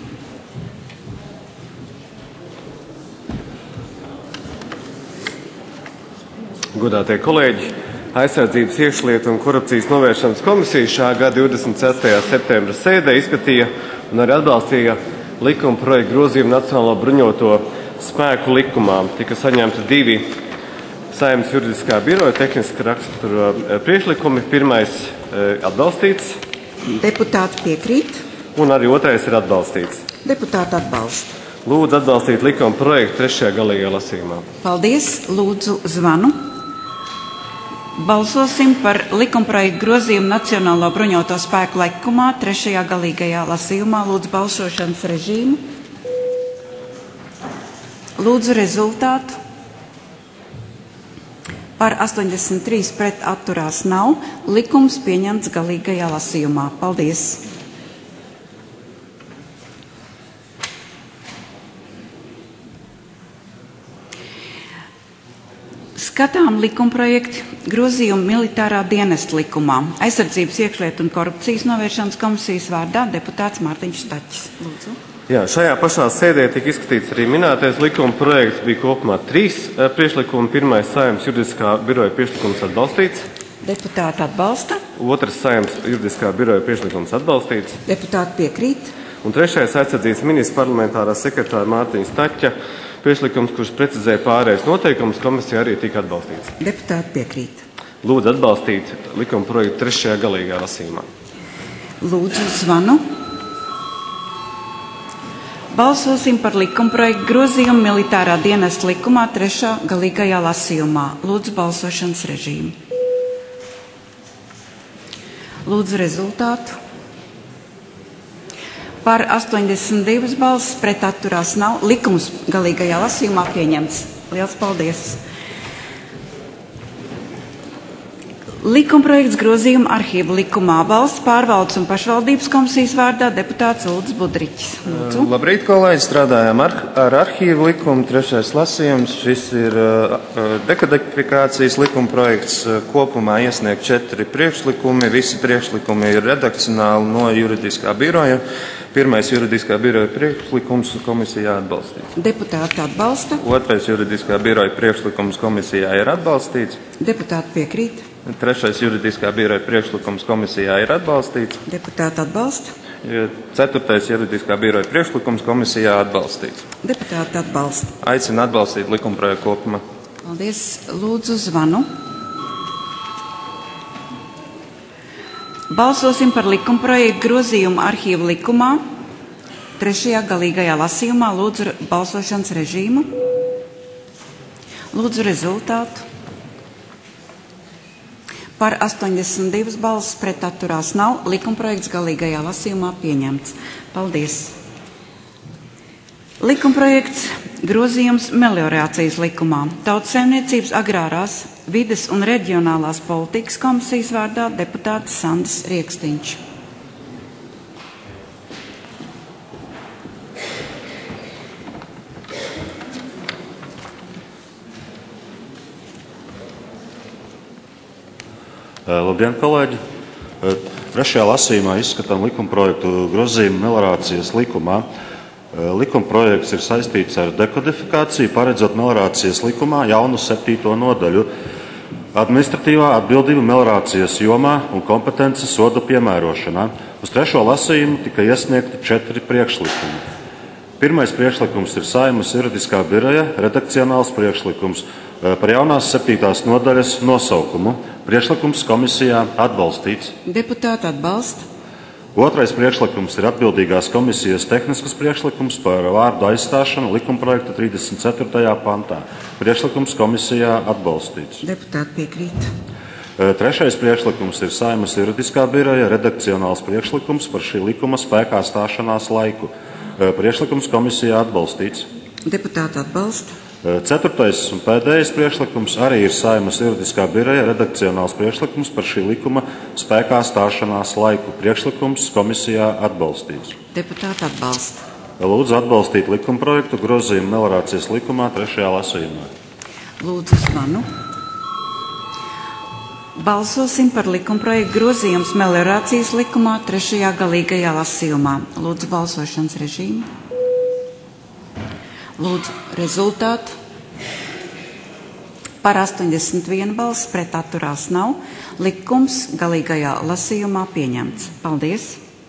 Godātie kolēģi, Aizsardzības, iekšlietu un korupcijas novēršanas komisija šā gada divdesmit ceturtajā septembra sēdē izskatīja un arī atbalstīja likuma projektu grozījumu Nacionālo bruņoto spēku likumā. Tika saņemti divi Saeimas juridiskā biroja tehniska rakstura priekšlikumi. Pirmais atbalstīts. Deputāti piekrīt. Un arī otrais ir atbalstīts. Deputāti atbalsta. Lūdzu atbalstīt likuma projektu trešajā galīgajā lasījumā. Paldies. Lūdzu zvanu. Balsosim par likumprojektu grozījumu Nacionālo bruņoto spēku likumā trešajā galīgajā lasījumā. Lūdzu balsošanas režīmu. Lūdzu rezultātu. Par astoņdesmit trīs pret atturās nav. Likums pieņemts galīgajā lasījumā. Paldies. Skatām likumprojektu grozījumu militārā dienesta likumā. Aizsardzības, iekšlietu un korupcijas novēršanas komisijas vārdā deputāts Mārtiņš Staķis. Lūdzu. Jā, šajā pašā sēdē tika izskatīts arī minētais likuma projekts. Bija kopumā trīs priekšlikumi. Pirmais Saeimas juridiskā biroja priekšlikums atbalstīts. Deputāti atbalsta. Otrs Saeimas juridiskā biroja priekšlikums atbalstīts. Deputāti piekrīt. Un trešais Aizsardzības ministra parlamentārā sekretāra Mārtiņa Staķa priekšlikums, kurš precizē pārējais noteikums, komisija arī tika atbalstīts. Deputāti piekrīt. Lūdzu atbalstīt likuma projektu trešajā galīgajā lasījumā. Lūdzu zvanu. Balsosim par likumprojektu grozījumu militārā dienesta likumā trešā galīgajā lasījumā. Lūdzu balsošanas režīmu. Lūdzu rezultātu. Par astoņdesmit divas balsis pret atturās nav. Likums galīgajā lasījumā pieņemts. Liels paldies! Likumprojekts grozījumu arhīvu likumā. Valsts pārvaldes un pašvaldības komisijas vārdā deputāts Uldis Budriķis. Lūdzu. Labrīt, kolēģi! Strādājam ar, ar arhīvu likumu. Trešais lasījums. Šis ir uh, dekodifikācijas likumprojekts. Kopumā iesniegt četri priekšlikumi. Visi priekšlikumi ir redakcionāli no juridiskā biroja. Pirmais juridiskā biroja priekšlikums komisijā atbalstīts. Deputāti atbalsta. Otrais juridiskā biroja priekšlikums komisijā ir atbalstīts. Deputāti piekrīt. Trešais juridiskā biroja priekšlikums komisijā ir atbalstīts. Deputāti atbalsta. Ceturtais juridiskā biroja priekšlikums komisijā atbalstīts. Deputāti atbalsta. Aicinu atbalstīt likumprojektu kopumā. Paldies. Lūdzu zvanu. Balsosim par likumprojektu grozījumu arhīvu likumā. Trešajā galīgajā lasījumā lūdzu balsošanas režīmu. Lūdzu rezultātu. Par astoņdesmit divas balsis pret atturās nav. Likumprojekts galīgajā lasījumā pieņemts. Paldies. Likumprojekts grozījums meliorācijas likumā. Tautsaimniecības agrārās, vides un reģionālās politikas komisijas vārdā deputāts Sandis Riekstiņš. Labdien, kolēģi! Trešajā lasījumā izskatām likumprojektu grozījumu meliorācijas likumā. Likumprojekts ir saistīts ar dekodifikāciju, paredzot meliorācijas likumā jaunu septīto nodaļu administratīvā atbildība meliorācijas jomā un kompetences sodu piemērošanā. Uz trešo lasījumu tika iesniegti četri priekšlikumi. Pirmais priekšlikums ir Saeimas juridiskā biroja redakcionāls priekšlikums par jaunās septītās nodaļas nosaukumu. Priekšlikums komisijā atbalstīts. Deputāti atbalsta. Otrais priekšlikums ir atbildīgās komisijas tehniskas priekšlikums par vārdu aizstāšanu likumprojekta trīsdesmit ceturtajā pantā. Priekšlikums komisijā atbalstīts. Deputāti piekrīt. Trešais priekšlikums ir Saeimas juridiskā biroja redakcionāls priekšlikums par šī likuma spēkā stāšanās laiku. Priekšlikums komisijā atbalstīts. Deputāti atbalsta. Ceturtais un pēdējais priekšlikums arī ir Saeimas juridiskā biroja redakcionāls priekšlikums par šī likuma spēkā stāšanās laiku. Priekšlikums komisijā atbalstīts. Deputāti atbalsta. Lūdzu atbalstīt likumprojektu grozījumu meliorācijas likumā trešajā lasījumā. Lūdzu zvanu. Balsosim par likumprojektu grozījums meliorācijas likumā trešajā galīgajā lasījumā. Lūdzu balsošanas režīmu. Lūdzu rezultātu. Par astoņdesmit vienu balsi pret atturās nav. Likums galīgajā lasījumā pieņemts. Paldies.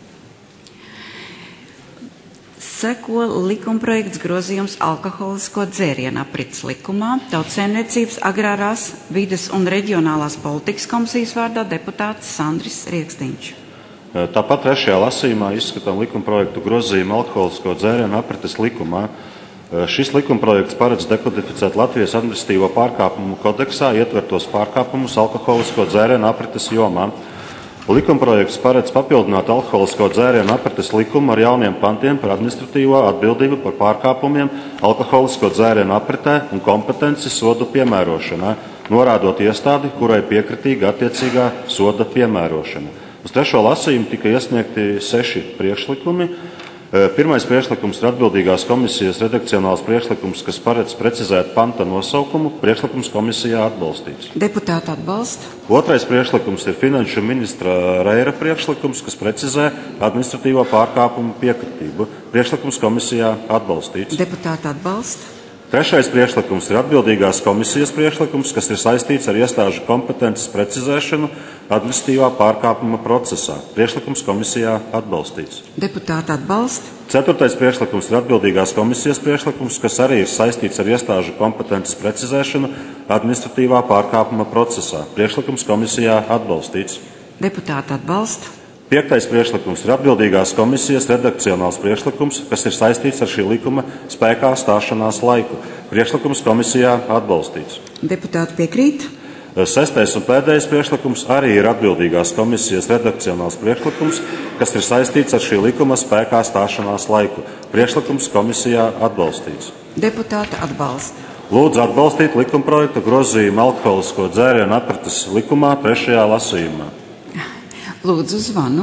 Seko likumprojekts grozījums alkoholisko dzērienu aprits likumā. Tautsaimniecības agrārās, vides un reģionālās politikas komisijas vārdā deputāts Sandris Riekstiņš. Tāpat trešajā lasījumā izskatām likumprojektu grozījumu alkoholisko dzērienu aprites likumā. Šis likumprojekts paredz dekodificēt Latvijas administratīvo pārkāpumu kodeksā ietvertos pārkāpumus alkoholisko dzērienu aprites jomā. Likumprojekts paredz papildināt alkoholisko dzērienu aprites likumu ar jauniem pantiem par administratīvo atbildību par pārkāpumiem alkoholisko dzērienu apritē un kompetenci sodu piemērošanā, norādot iestādi, kurai piekritīga attiecīgā soda piemērošana. Uz trešo lasījumu tika iesniegti seši priekšlikumi. Pirmais priekšlikums ir atbildīgās komisijas redakcionāls priekšlikums, kas paredz precizēt panta nosaukumu. Priekšlikums komisijā atbalstīts. Deputāti atbalsta. Otrais priekšlikums ir finanšu ministra Reira priekšlikums, kas precizē administratīvo pārkāpumu piekritību. Priekšlikums komisijā atbalstīts. Deputāti atbalsta. Trešais priekšlikums ir atbildīgās komisijas priekšlikums, kas ir saistīts ar iestāžu kompetences precizēšanu administratīvā pārkāpuma procesā. Priekšlikums komisijā atbalstīts. Deputāti atbalsta. Ceturtais priekšlikums ir atbildīgās komisijas priekšlikums, kas arī ir saistīts ar iestāžu kompetences precizēšanu administratīvā pārkāpuma procesā. Priekšlikums komisijā atbalstīts. Deputāti atbalsta. Piektais priekšlikums ir atbildīgās komisijas redakcionāls priekšlikums, kas ir saistīts ar šī likuma spēkā stāšanās laiku. Priekšlikums komisijā atbalstīts. Deputāti piekrīt. Sestais un pēdējais priekšlikums arī ir atbildīgās komisijas redakcionāls priekšlikums, kas ir saistīts ar šī likuma spēkā stāšanās laiku. Priekšlikums komisijā atbalstīts. Deputāti atbalsta. Lūdzu atbalstīt likumprojektu grozījumu alkoholisko dzērienu aprites likumā trešajā lasījumā. Lūdzu zvanu.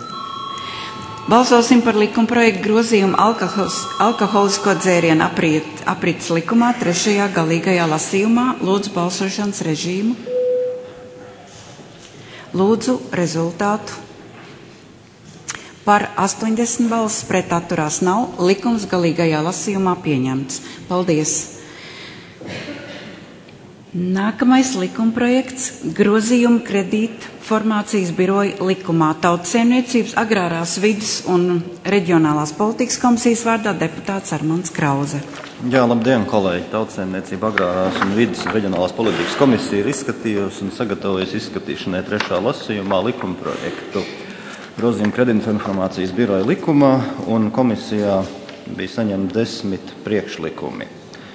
Balsosim par likumprojektu grozījumu alkoholis, alkoholisko dzērienu aprit, aprits likumā trešajā galīgajā lasījumā. Lūdzu balsošanas režīmu. Lūdzu rezultātu. Par astoņdesmit balsis, pret atturās nav. Likums galīgajā lasījumā pieņemts. Paldies! Nākamais likumprojekts - grozījuma kredīta formācijas biroja likumā. Tautsaimniecības, agrārās vides un reģionālās politikas komisijas vārdā deputāts Armands Krauze. Jā, labdien, kolēģi! Tautsaimniecība, agrārās un vides un reģionālās politikas komisija ir izskatījusi un sagatavojusi izskatīšanai trešā lasījumā likumprojektu grozījuma kredīta informācijas biroja likumā, un komisijā bija saņemti desmit priekšlikumi.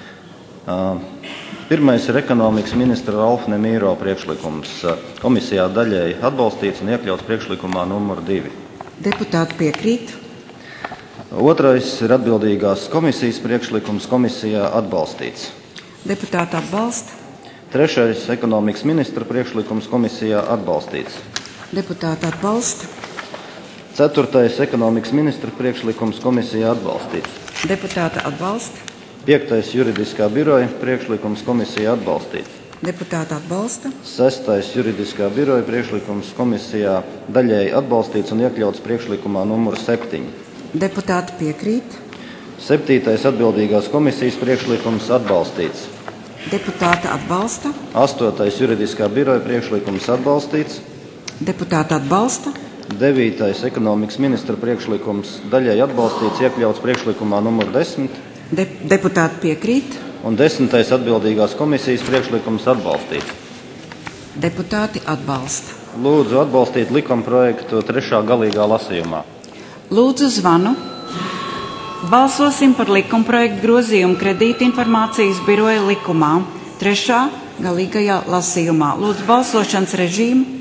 Pirmais ir ekonomikas ministra Ralfa Nemīro priekšlikums. Komisijā daļēji atbalstīts un iekļauts priekšlikumā numur divi. Deputāti piekrīt. Otrais ir atbildīgās komisijas priekšlikums, komisijā atbalstīts. Deputāti atbalsta. Trešais ekonomikas ministra priekšlikums, komisijā atbalstīts. Deputāti atbalsta. Ceturtais ekonomikas ministra priekšlikums, komisijā atbalstīts. Deputāti atbalsta. Piektais juridiskā biroja priekšlikums, komisijā atbalstīts. Deputāti atbalsta. Sestais juridiskā biroja priekšlikums, komisijā daļēji atbalstīts un iekļauts priekšlikumā numur septiņi. Deputāti piekrīt. Septītais atbildīgās komisijas priekšlikums atbalstīts. Deputāti atbalsta. Astotais juridiskā biroja priekšlikums atbalstīts. Deputāti atbalsta. Devītais ekonomikas ministra priekšlikums daļēji atbalstīts, iekļauts priekšlikumā numur desmit. De deputāti piekrīt. Un desmitais atbildīgās komisijas priekšlikums atbalstīts. Deputāti atbalsta. Lūdzu atbalstīt likumprojektu trešā galīgā lasījumā. Lūdzu zvanu. Balsosim par likumprojektu grozījumu kredīta informācijas biroja likumā trešā galīgajā lasījumā. Lūdzu balsošanas režīmu.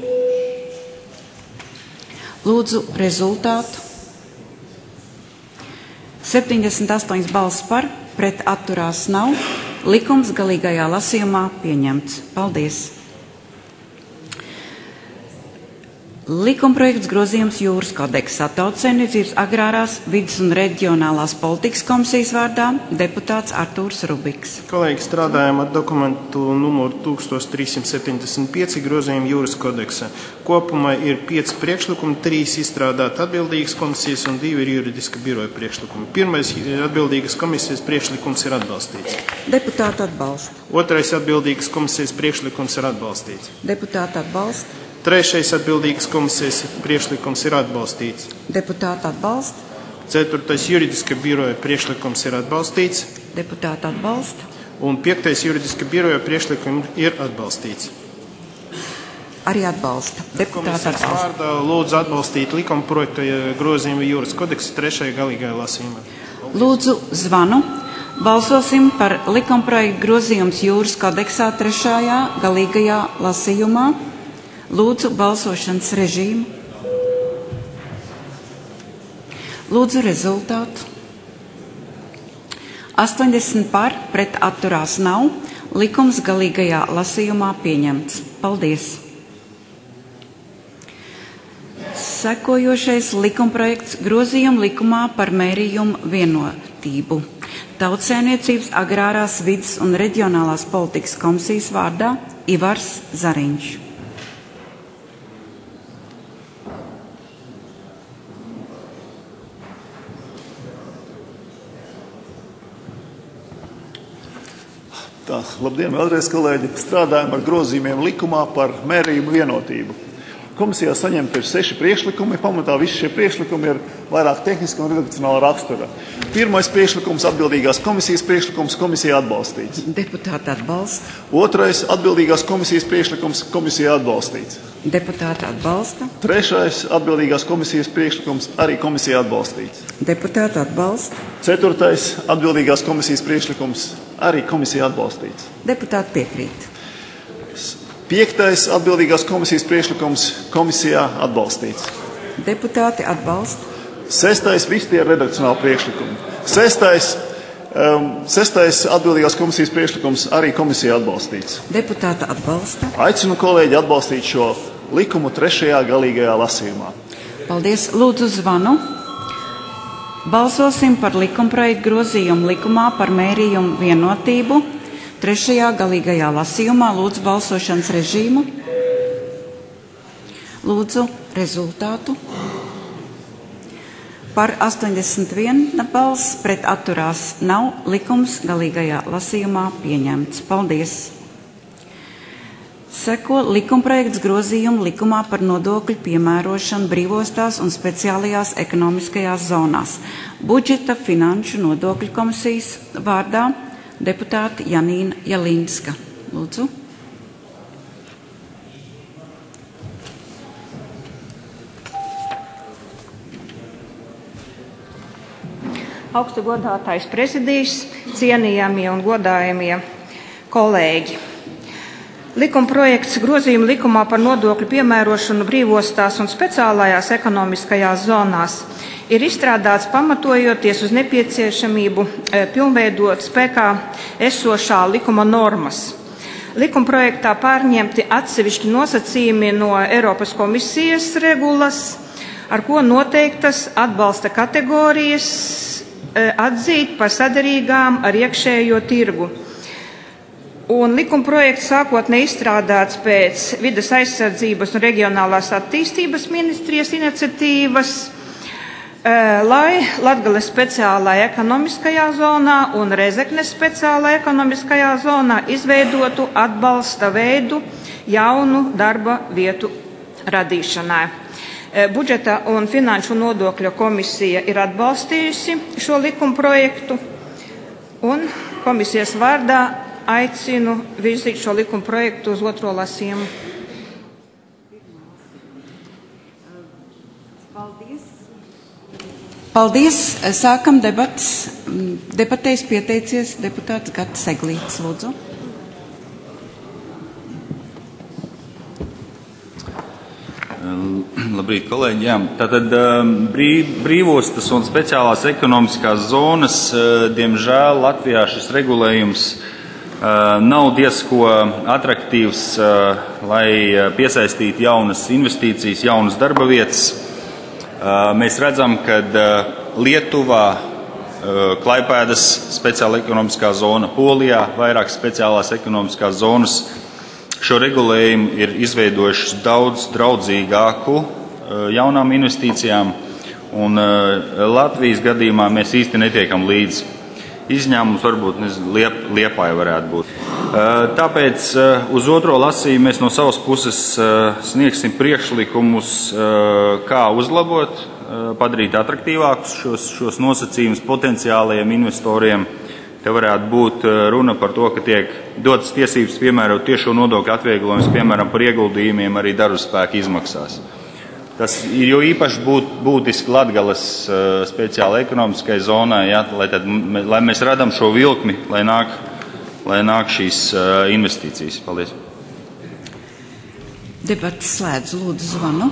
Lūdzu rezultātu. septiņdesmit astoņas balsis par, pret atturās nav. Likums galīgajā lasījumā pieņemts. Paldies! Likumprojekts grozījums Jūras kodeksā. Tautsaimniecības, agrārās, vides un reģionālās politikas komisijas vārdā deputāts Artūrs Rubiks. Kolēģi, strādājam ar dokumentu numuru tūkstoš trīs simt septiņdesmit pieci grozījumu Jūras kodeksā. Kopumā ir pieci priekšlikumi, trīs izstrādāt atbildīgas komisijas un divi ir juridiska biroja priekšlikumi. Pirmais atbildīgas komisijas priekšlikums ir atbalstīts. Deputāti atbalsta. Otrais atbildīgas komisijas priekšlikums ir atbalstīts. Deputāti atbalsta. Trešais atbildīgas komisijas priekšlikums ir atbalstīts. Deputāti atbalsta. Ceturtais juridiska biroja priekšlikums ir atbalstīts. Deputāti atbalsta. Un piektais juridiska biroja priekšlikums ir atbalstīts. Arī atbalsta. Deputāti atbalsta. Vārdā lūdzu atbalstīt likuma projektu grozījumu Jūras kodeksa trešajā galīgajā lasījumā. Lūdzu zvanu. Balsosim par likumprojektu grozījums Jūras kodeksā trešajā galīgajā lasījumā. Lūdzu balsošanas režīmu. Lūdzu rezultātu. astoņdesmit par, pret atturās nav. Likums galīgajā lasījumā pieņemts. Paldies! Sekojošais likumprojekts grozījuma likumā par mērījumu vienotību. Tautsaimniecības, agrārās, vides un reģionālās politikas komisijas vārdā Ivars Zariņš. Tā, labdien, vēlreiz, kolēģi! Strādājam ar grozījumiem likumā par mērījumu vienotību. Komisijā saņemti ir seši priekšlikumi. Pamatā visi šie priekšlikumi ir vairāk tehniski un redakcionāla rakstura. Pirmais priekšlikums - atbildīgās komisijas priekšlikums, komisijā atbalstīts. Deputāti atbalsta. Otrais - atbildīgās komisijas priekšlikums, komisijā atbalstīts. Deputāti atbalsta. Trešais - atbildīgās komisijas priekšlikums, arī komisijā atbalstīts. Deputāti atbalsta. Ceturtais - atbildīgās komisijas priekšlikums, arī komisijā atbalstīts. Deputāti piekrīt. Piektais atbildīgās komisijas priekšlikums, komisijā atbalstīts. Deputāti atbalsta. Sestais - visi tie redakcionāli priekšlikumi. Sestais, um, sestais atbildīgās komisijas priekšlikums, arī komisijā atbalstīts. Deputāti atbalsta. Aicinu kolēģi atbalstīt šo likumu trešajā galīgajā lasījumā. Paldies. Lūdzu zvanu. Balsosim par likumprojektu grozījumu likumā par mērījumu vienotību. Trešajā galīgajā lasījumā lūdzu balsošanas režīmu. Lūdzu rezultātu. Par astoņdesmit viena balss, pret atturās nav. Likums galīgajā lasījumā pieņemts. Paldies! Seko likumprojekts grozījumu likumā par nodokļu piemērošanu brīvostās un speciālajās ekonomiskajās zonās. Budžeta finanšu nodokļu komisijas vārdā deputāte Janīna Jalinska. Lūdzu. Augstu godātais prezidijs, cienījamie un godājamie kolēģi. Likumprojekts grozījumu likumā par nodokļu piemērošanu brīvostās un speciālajās ekonomiskajās zonās ir izstrādāts pamatojoties uz nepieciešamību pilnveidot spēkā esošā likuma normas. Likumprojektā pārņemti atsevišķi nosacījumi no Eiropas komisijas regulas, ar ko noteiktas atbalsta kategorijas atzīt par saderīgām ar iekšējo tirgu. Un likumprojekts sākotnēji izstrādāts pēc Vides aizsardzības un reģionālās attīstības ministrijas iniciatīvas, lai Latgales speciālajā ekonomiskajā zonā un Rezeknes speciālajā ekonomiskajā zonā izveidotu atbalsta veidu jaunu darba vietu radīšanai. Budžeta un finanšu nodokļu komisija ir atbalstījusi šo likumprojektu un komisijas vārdā aicinu virzīt šo likuma projektu uz otro lasījumu. Paldies. Paldies. Sākam debats. Debatēs pieteicies deputāts Gatis Eglītis. Lūdzu. Labrīt, kolēģi. Jā. Tātad brīv, brīvostas un speciālās ekonomiskās zonas, diemžēl Latvijā šis regulējums nav diezko atraktīvs, lai piesaistītu jaunas investīcijas, jaunas darba vietas. Mēs redzam, ka Lietuvā, Klaipēdas speciāla ekonomiskā zona, Polijā vairāk speciālās ekonomiskās zonas šo regulējumu ir izveidojušas daudz draudzīgāku jaunām investīcijām, un Latvijas gadījumā mēs īsti netiekam līdzi. Izņēmums varbūt nezinu, liep, Liepāja varētu būt. Tāpēc uz otro lasījumu mēs no savas puses sniegsim priekšlikumus, kā uzlabot, padarīt atraktīvākus šos, šos nosacījumus potenciālajiem investoriem. Te varētu būt runa par to, ka tiek dotas tiesības piemērot tiešo nodokļu atvieglojumus, piemēram, par ieguldījumiem arī darbspēka izmaksās. Tas ir jo īpaši būt, būtiski Latgales uh, speciāla ekonomiskai zonai, ja, lai, tad, lai mēs radam šo vilkmi, lai nāk, lai nāk šīs uh, investīcijas. Paldies. Debats slēdz, lūdzu zvanu.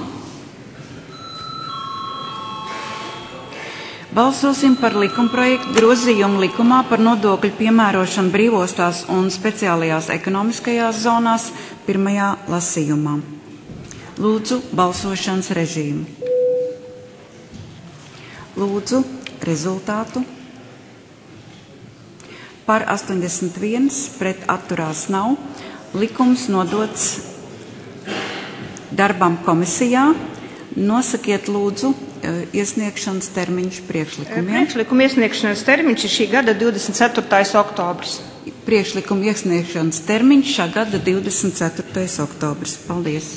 Balsosim par likumprojektu grozījumu likumā par nodokļu piemērošanu brīvostās un speciālajās ekonomiskajās zonās pirmajā lasījumā. Lūdzu, balsošanas režīmu. Lūdzu, rezultātu. Par astoņdesmit viens, pret atturās nav. Likums nodots darbam komisijā. Nosakiet, lūdzu, iesniegšanas termiņš priekšlikumiem. Priekšlikuma iesniegšanas termiņš ir šī gada divdesmit ceturtais oktobris. Priekšlikuma iesniegšanas termiņš šā gada divdesmit ceturtais oktobris. Paldies.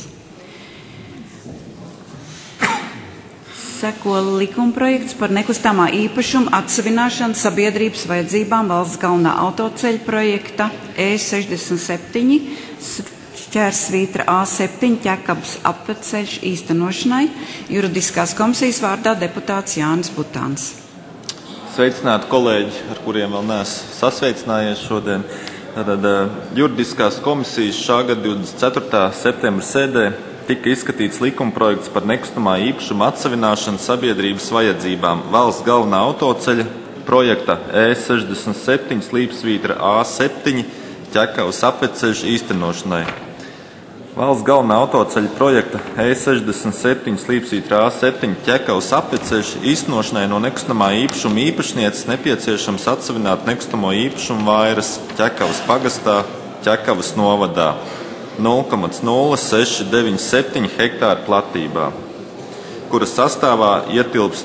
Seko likumprojekts par nekustamā īpašuma atsevināšanu sabiedrības vajadzībām valsts galvenā autoceļa projekta E sešdesmit septiņi šķērsvītra A septiņi ķekabas apveceļš īstenošanai. Juridiskās komisijas vārdā deputāts Jānis Butāns. Sveicināti kolēģi, ar kuriem vēl neesmu sasveicinājies šodien. Tad juridiskās komisijas šā gada divdesmit ceturtā septembra sēdē tika izskatīts likumprojekts par nekustamā īpašuma atsevināšanu sabiedrības vajadzībām valsts galvenā autoceļa projekta E sešdesmit septiņi slīpsvītra A septiņi ķekavas apveceļš īstenošanai. Valsts galvenā autoceļa projekta E sešdesmit septiņi slīpsvītra A septiņi ķekavas apveceļš īstenošanai no nekustamā īpašuma īpašnieces nepieciešams atsevināt nekustamo īpašumu vairas Ķekavas pagastā, Ķekavas novadā. nulle komma nulle seši deviņi septiņi hektāru platībā, kuras sastāvā ietilpst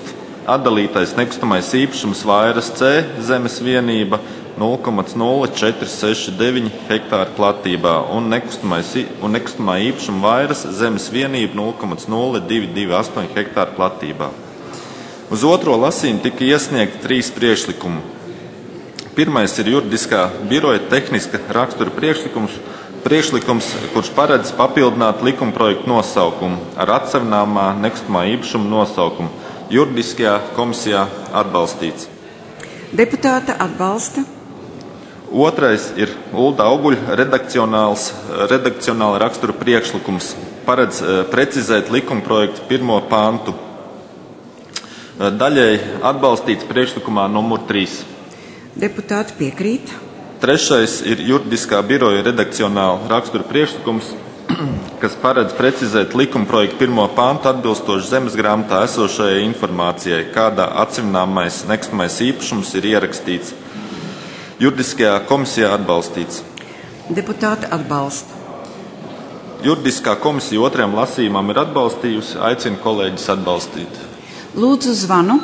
atdalītais nekustamais īpašums vairas C zemes vienība nulle komats nulle četri seši deviņi hektāru platībā un, un nekustamā īpašuma vairas zemes vienība nulle komats nulle divi divi astoņi hektāru platībā. Uz otro lasījumu tika iesniegti trīs priekšlikumi. Pirmais ir juridiskā biroja tehniska rakstura priekšlikums, priekšlikums, kurš paredz papildināt likumprojektu nosaukumu ar atsevināmā nekustamā īpašuma nosaukumu. Juridiskajā komisijā atbalstīts. Deputāta atbalsta. Otrais ir Ulda Auguļa redakcionāls, redakcionāla rakstura priekšlikums, paredz precizēt likumprojektu pirmo pantu. Daļēji atbalstīts priekšlikumā numur trīs. Deputāti piekrīt. Trešais ir juridiskā biroja redakcionāla rakstura priekšlikums, kas paredz precizēt likumprojektu pirmo pantu atbilstoši zemes grāmatā esošajai informācijai, kādā atsevināmais nekustamais īpašums ir ierakstīts. Juridiskajā komisijā atbalstīts. Deputāti atbalsta. Juridiskā komisija otrajam lasījumam ir atbalstījusi, aicina kolēģis atbalstīt. Lūdzu zvanu.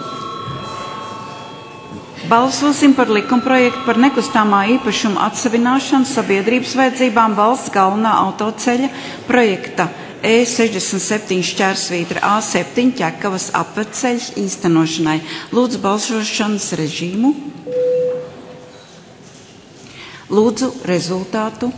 Balsosim par likumprojektu par nekustamā īpašuma atsevināšanu sabiedrības vajadzībām valsts galvenā autoceļa projekta E sešdesmit septiņi šķērsvītra A septiņi Ķekavas apvedceļš īstenošanai. Lūdzu balsošanas režīmu. Lūdzu rezultātu.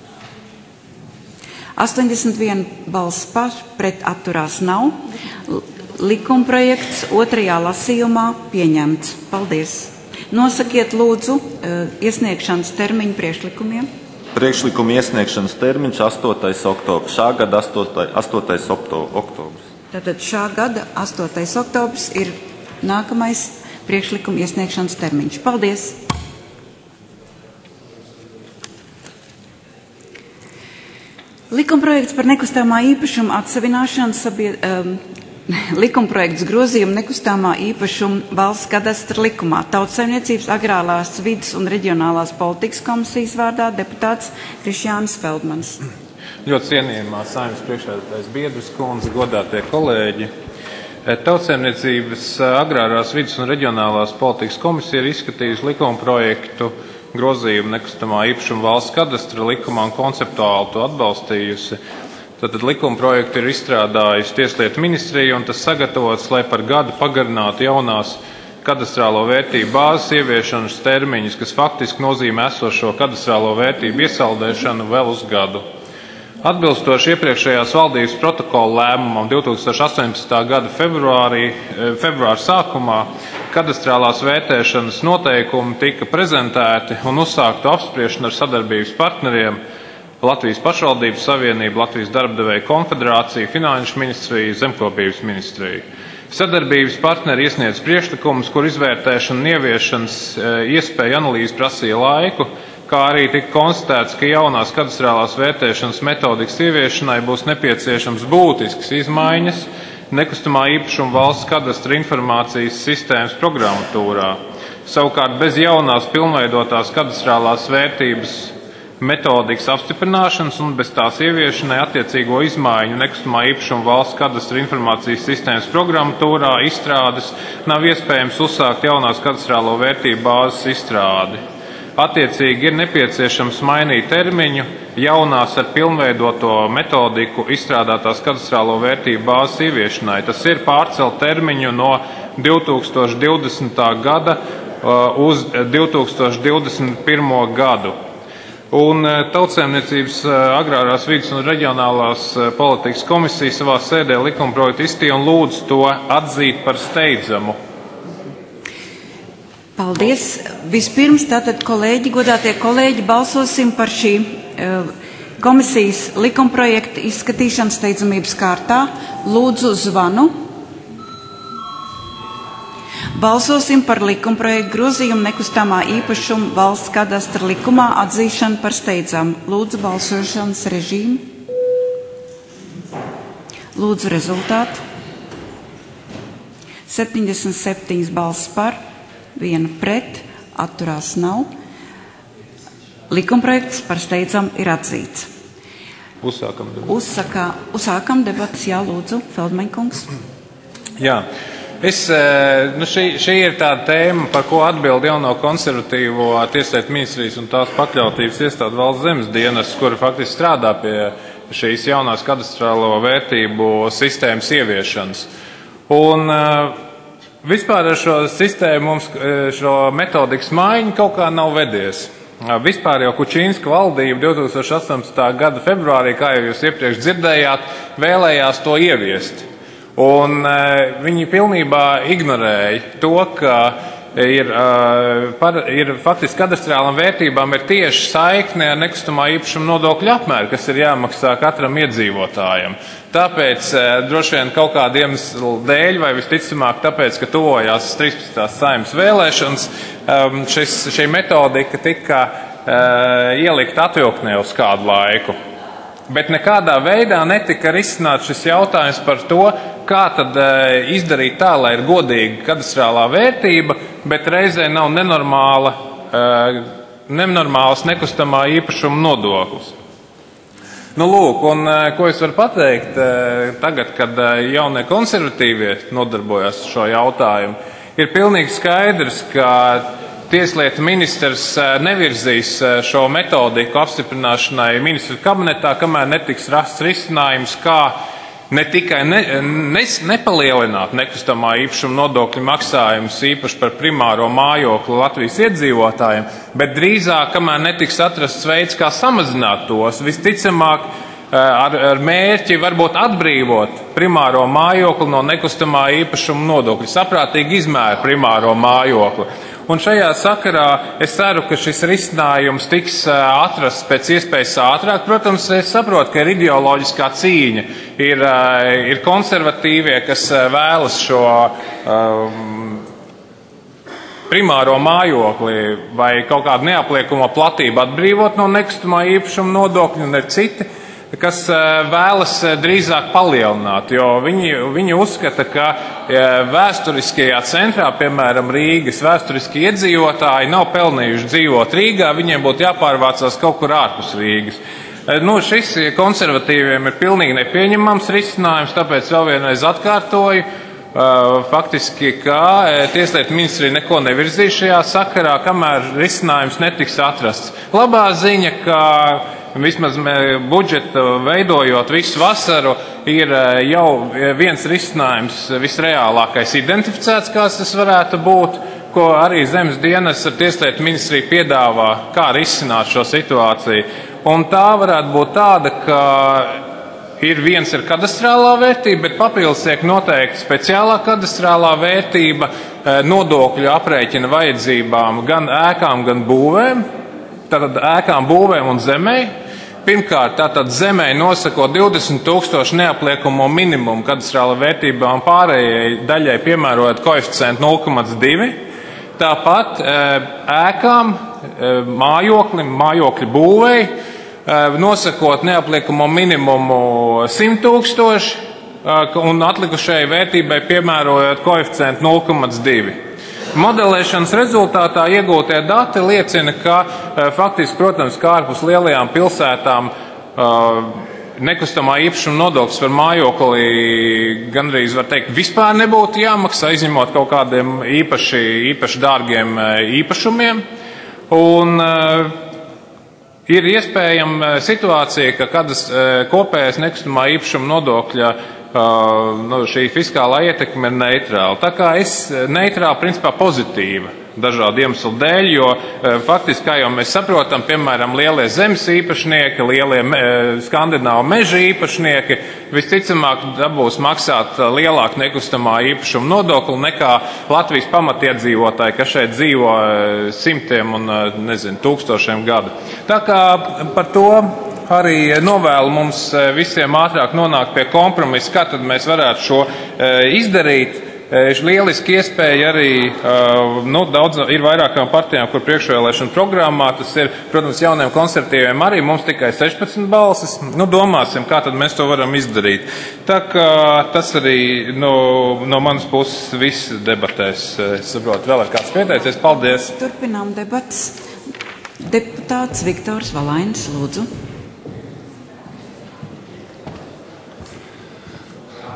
astoņdesmit viena balss par, pret atturās nav. Likumprojekts otrajā lasījumā pieņemts. Paldies. Nosakiet lūdzu iesniegšanas termiņu priekšlikumiem. Priekšlikuma iesniegšanas termiņš astotais oktobris. Šā gada astotais oktobris. Tātad šā gada astotais oktobris ir nākamais priekšlikuma iesniegšanas termiņš. Paldies. Likumprojekts par nekustamā īpašuma atsevināšanu sabie, um, likumprojekts grozījumu nekustamā īpašuma valsts kadastra likumā. Tautsaimniecības agrārās vides un reģionālās politikas komisijas vārdā deputāts Krišjānis Feldmans. Ļoti cienījamā Saeimas priekšsēdētājas Biedras kundze, godātie kolēģi. Tautsaimniecības agrārās vides un reģionālās politikas komisija ir izskatījusi likumprojektu grozījumu nekustamā īpašuma valsts kadastra likumā un konceptuāli to atbalstījusi. Tātad likuma projektu ir izstrādājusi Tieslietu ministrija un tas sagatavots, lai par gadu pagarinātu jaunās kadastrālo vērtību bāzes ieviešanas termiņus, kas faktiski nozīmē esošo kadastrālo vērtību iesaldēšanu vēl uz gadu. Atbilstoši iepriekšējās valdības protokola lēmumam divtūkstoš astoņpadsmitā gada februārī, februāra sākumā kadastrālās vērtēšanas noteikumi tika prezentēti un uzsāktu apspriešanu ar sadarbības partneriem Latvijas pašvaldības savienību, Latvijas darbdevēju konfederāciju, Finanšu ministriju, Zemkopības ministriju. Sadarbības partneri iesniedz priekšlikumus, kur izvērtēšana un ieviešanas iespēja analīze prasīja laiku, kā arī tika konstatēts, ka jaunās kadastrālās vērtēšanas metodikas ieviešanai būs nepieciešams būtiskas izmaiņas nekustamā īpašuma valsts kadastra informācijas sistēmas programmatūrā. Savukārt bez jaunās pilnveidotās kadastrālās vērtības metodikas apstiprināšanas un bez tās ieviešanai attiecīgo izmaiņu nekustamā īpašuma valsts kadastra informācijas sistēmas programmatūrā izstrādes nav iespējams uzsākt jaunās kadastrālo vērtību bāzes izstrādi. Attiecīgi ir nepieciešams mainīt termiņu jaunās ar pilnveidoto metodiku izstrādātās kadastrālo vērtību bāzes ieviešanai. Tas ir pārcelt termiņu no divtūkstoš divdesmitā gada uz divtūkstoš divdesmit pirmo gadu. Un Tautsaimniecības agrārās vides un reģionālās politikas komisija savā sēdē likumprojektu izskatīja un lūdz to atzīt par steidzamu. Paldies. Vispirms tātad kolēģi, godātie kolēģi, balsosim par šī komisijas likumprojekta izskatīšanu steidzamības kārtā. Lūdzu zvanu. Balsosim par likumprojektu grozījumu nekustamā īpašuma valsts kadastra likumā atzīšanu par steidzamu. Lūdzu balsošanas režīmu. Lūdzu rezultātu. septiņdesmit septiņas balss par, viena pret, atturās nav. Likumprojekts par steidzamu ir atzīts. Uzsākam debatas. Uzsakā, uzsākam debatas, jā, lūdzu, Feldmaņkungs. Jā. Es, nu šī, šī ir tā tēma, par ko atbild jauno konservatīvo tieslietu ministrijas un tās pakļautības iestāde valsts zemes dienas, kuri faktiski strādā pie šīs jaunās kadastrālo vērtību sistēmas ieviešanas. Un vispār ar šo sistēmu mums šo metodikas maiņu kaut kā nav vedies. Vispār jau Kučīnska valdība divtūkstoš astoņpadsmitā gada februārī, kā jau jūs iepriekš dzirdējāt, vēlējās to ieviest. Un viņi pilnībā ignorēja to, ka ir, par, ir faktiski kadastrālām vērtībām ir tieši saikne ar nekustamā īpašuma nodokļu apmēru, kas ir jāmaksā katram iedzīvotājam. Tāpēc droši vien kaut kāda iemesla dēļ, vai visticamāk tāpēc, ka tuvojās trīspadsmitās Saeimas vēlēšanas, šis, šī metodika tika ielikta atvilktnē uz kādu laiku. Bet nekādā veidā netika risināts šis jautājums par to, kā tad izdarīt tā, lai ir godīga kadastrālā vērtība, bet reizē nav nenormāla, nenormāls nekustamā īpašuma nodoklis. Nu, lūk, un ko es varu pateikt tagad, kad jaunie konservatīvie nodarbojas ar šo jautājumu, ir pilnīgi skaidrs, ka Tieslietu ministrs nevirzīs šo metodiku apstiprināšanai ministru kabinetā, kamēr netiks rasts risinājums, kā ne tikai ne, ne, nepalielināt nekustamā īpašuma nodokļu maksājumus īpaši par primāro mājokli Latvijas iedzīvotājiem, bet drīzāk, kamēr netiks atrasts veids, kā samazināt tos, visticamāk ar, ar mērķi varbūt atbrīvot primāro mājokli no nekustamā īpašuma nodokļa, saprātīgi izmēra primāro mājokli. Un šajā sakarā es ceru, ka šis risinājums tiks atrasts pēc iespējas ātrāk. Protams, es saprotu, ka ir ideoloģiskā cīņa, ir, ir konservatīvie, kas vēlas šo um, primāro mājokli vai kaut kādu neapliekumo platību atbrīvot no nekustamā īpašuma nodokļa, un ir citi, kas vēlas drīzāk palielināt, jo viņi, viņi uzskata, ka vēsturiskajā centrā, piemēram, Rīgas vēsturiskie iedzīvotāji nav pelnījuši dzīvot Rīgā, viņiem būtu jāpārvācās kaut kur ārpus Rīgas. Nu, šis konservatīviem ir pilnīgi nepieņemams risinājums, tāpēc vēl vienreiz atkārtoju, faktiski, ka Tieslietu ministrija neko nevirzīs šajā sakarā, kamēr risinājums netiks atrasts. Labā ziņa, ka vismaz budžetu veidojot visu vasaru, ir jau viens risinājums visreālākais identificēts, kāds tas varētu būt, ko arī zemes dienas ar Tieslietu ministriju piedāvā, kā risināt šo situāciju. Un tā varētu būt tāda, ka ir viens ir kadastrālā vērtība, bet papildus tiek noteikta speciālā kadastrālā vērtība nodokļu aprēķina vajadzībām gan ēkām, gan būvēm, tātad ēkām, būvēm un zemē. Pirmkārt, tātad zemē nosakot divdesmit tūkstoši neapliekamo minimumu kadastrāla vērtībā un pārējai daļai piemērojot koeficientu nulle komats divi. Tāpat ēkām, mājoklim, mājokļu būvēji, nosakot neapliekamo minimumu simt tūkstoši un atlikušajai vērtībai piemērojot koeficientu nulle komats divi. Modelēšanas rezultātā iegūtie dati liecina, ka faktiski, protams, kā ārpus lielajām pilsētām nekustamā īpašuma nodoklis par mājokli gandrīz, var teikt, vispār nebūtu jāmaksā, izņemot kaut kādiem īpaši, īpaši dārgiem īpašumiem. Un ir iespējama situācija, ka kādas kopējais nekustamā īpašuma nodokļa Uh, nu, šī fiskālā ietekme ir neitrāla. Tā kā es neitrāla, principā pozitīva dažādu iemeslu dēļ, jo uh, faktiski, kā jau mēs saprotam, piemēram, lielie zemes īpašnieki, lielie me, skandināvu meža īpašnieki visticamāk dabūs maksāt lielāku nekustamā īpašuma nodokli nekā Latvijas pamatiedzīvotāji, kas šeit dzīvo uh, simtiem un, uh, nezinu, tūkstošiem gadu. Tā kā par to arī novēlu mums visiem ātrāk nonākt pie kompromisa, kā tad mēs varētu šo izdarīt. Lieliski iespēja arī, nu, daudz ir vairākām partijām, kur priekšvēlēšana programmā, tas ir, protams, jauniem konservatīviem arī, mums tikai sešpadsmit balsis. Nu, domāsim, kā tad mēs to varam izdarīt. Tā kā tas arī no, no manas puses viss debatēs. Es saprotu, vēl ir kāds pieteicies. Paldies! Turpinām debatas. Deputāts Viktors Valainis, lūdzu.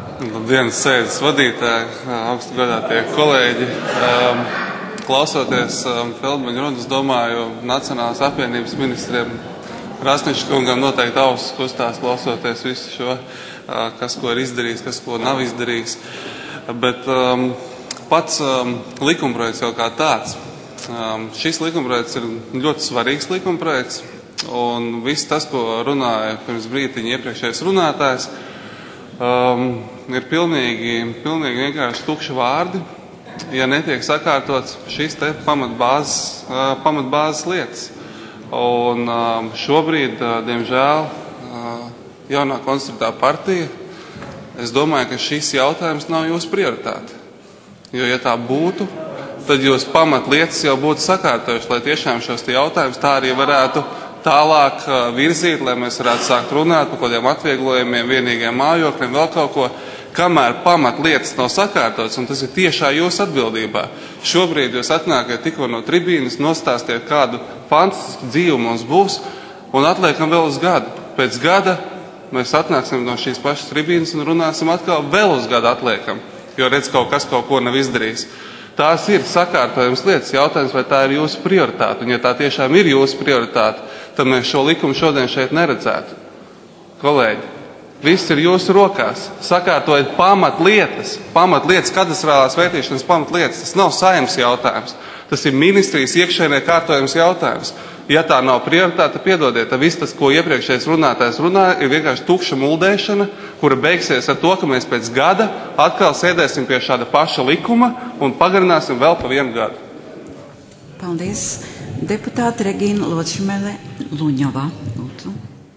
dienas sēdes vadītāji, augstu godātie kolēģi. Klausoties Feldmaņa runas, domāju, Nacionālās apvienības ministriem Krasniča kungam noteikti ausis kustās, klausoties visu šo, kas ko ir izdarījis, kas ko nav izdarījis. Bet um, pats um, likumprojekts jau kā tāds. Um, šis likumprojekts ir ļoti svarīgs likumprojekts, un viss tas, ko runāja pirms brītiņa iepriekšējais runātājs, um, ir pilnīgi, pilnīgi vienkārši tukši vārdi, ja netiek sakārtots šīs te pamatbāzes, uh, pamatbāzes lietas. Un um, šobrīd, uh, diemžēl, uh, jaunā konstruktīvā partija, es domāju, ka šis jautājums nav jūsu prioritāte. Jo, ja tā būtu, tad jūs pamatlietas jau būtu sakārtojuši, lai tiešām šos jautājumus tā arī varētu tālāk uh, virzīt, lai mēs varētu sākt runāt par kādiem atvieglojumiem, vienīgiem mājokļiem, vēl kaut ko. Kamēr pamatlietas nav sakārtotas, un tas ir tiešā jūsu atbildībā. Šobrīd jūs atnākat tikko no tribīnas, nostāstiet, kādu fantastisku dzīvi mums būs, un atliekam vēl uz gadu. Pēc gada mēs atnāksim no šīs pašas tribīnas un runāsim atkal vēl uz gadu atliekam, jo redz kaut kas kaut ko nav izdarījis. Tās ir sakārtojums lietas. Jautājums, vai tā ir jūsu prioritāte, un ja tā tiešām ir jūsu prioritāte, tad mēs šo likumu šodien šeit neredzētu. Kolēģi, viss ir jūsu rokās. Sakārtojiet pamatlietas, pamatlietas, kadastrālās vērtīšanas pamatlietas. Tas nav saimnes jautājums. Tas ir ministrijas iekšēnē kārtojums jautājums. Ja tā nav prioritāte, piedodiet, tad viss tas, ko iepriekšējais runātājs runāja, ir vienkārši tukša muldēšana, kura beigsies ar to, ka mēs pēc gada atkal sēdēsim pie šāda paša likuma un pagarināsim vēl pa vienu gadu. Paldies. Deputāte Regīna Locšmele Luņovā. Lūdzu.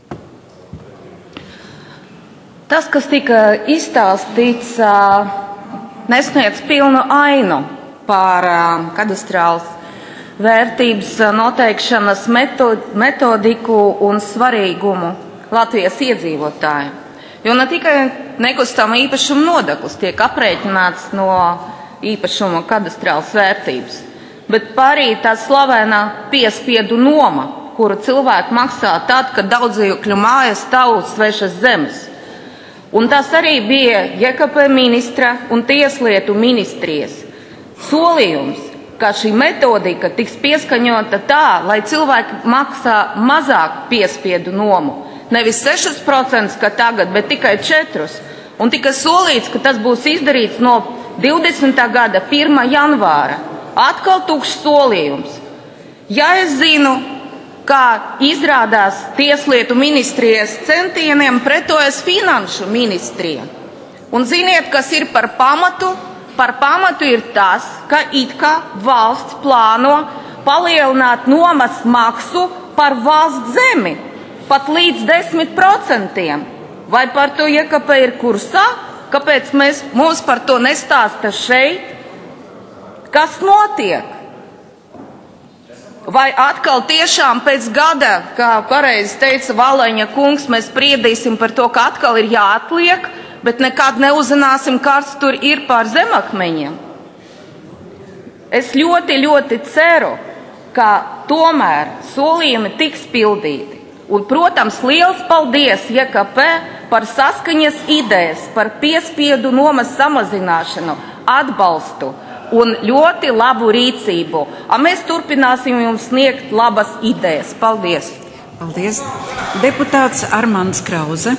Tas, kas tika izstāstīts, nesniedz pilnu ainu par kadastrālas vērtības noteikšanas metodiku un svarīgumu Latvijas iedzīvotājiem. Jo ne tikai nekustama īpašuma nodoklis tiek aprēķināts no īpašuma kadastrālas vērtības, bet arī tā slavenā piespiedu noma, kuru cilvēki maksā tad, kad daudzdzīvokļu mājas stāv uz svešas zemes. Un tas arī bija J K P ministra un tieslietu ministrijas solījums, ka šī metodika tiks pieskaņota tā, lai cilvēki maksā mazāk piespiedu nomu. Nevis sešas procentus, kā tagad, bet tikai četrus. Un tika solīts, ka tas būs izdarīts no divdesmitā gada pirmā janvāra. Atkal tukšs solījums. Ja es zinu, kā izrādās tieslietu ministrijas centieniem pretojas finanšu ministrija. Un ziniet, kas ir par pamatu? Par pamatu ir tas, ka it kā valsts plāno palielināt nomas maksu par valsts zemi pat līdz desmit procentiem. Vai par to J K P ir kursā? Kāpēc mēs, mums par to nestāsta šeit? Kas notiek? Vai atkal tiešām pēc gada, kā pareizi teica Valaņa kungs, mēs spriedīsim par to, ka atkal ir jāatliek, bet nekad neuzzināsim, kāds tur ir pār zemakmeņiem? Es ļoti, ļoti ceru, ka tomēr solījumi tiks pildīti. Un, protams, liels paldies J K P par saskaņas idejas, par piespiedu nomas samazināšanu, atbalstu un ļoti labu rīcību. A mēs turpināsim jums sniegt labas idejas. Paldies! Paldies! Deputāts Armands Krauze.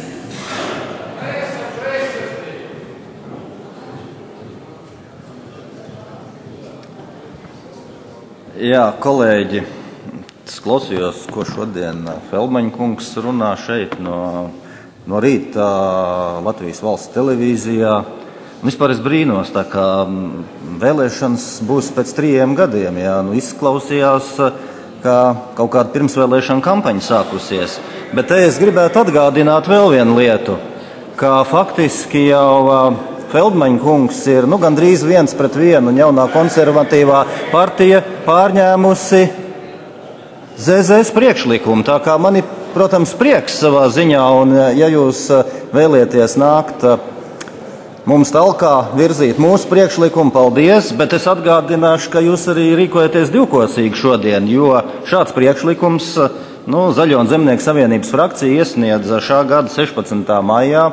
Jā, kolēģi, es klausījos, ko šodien Feldmaņa kungs runā šeit no, no rīta Latvijas valsts televīzijā. Vispār es brīnos, tā kā vēlēšanas būs pēc trījiem gadiem. Jā, nu izklausījās, ka kaut kāda pirmsvēlēšana kampaņa sākusies. Bet te es gribētu atgādināt vēl vienu lietu, ka faktiski jau Feldmaņa kungs ir nu, gandrīz viens pret vienu, un jaunā konservatīvā partija pārņēmusi Z Z S priekšlikumu. Tā kā man ir, protams, prieks savā ziņā, un ja jūs vēlieties nākt mums talkā virzīt mūsu priekšlikumu, paldies, bet es atgādināšu, ka jūs arī rīkojaties divkosīgi šodien, jo šāds priekšlikums nu, Zaļo un Zemnieku savienības frakcija iesniedza šā gada sešpadsmitā maijā.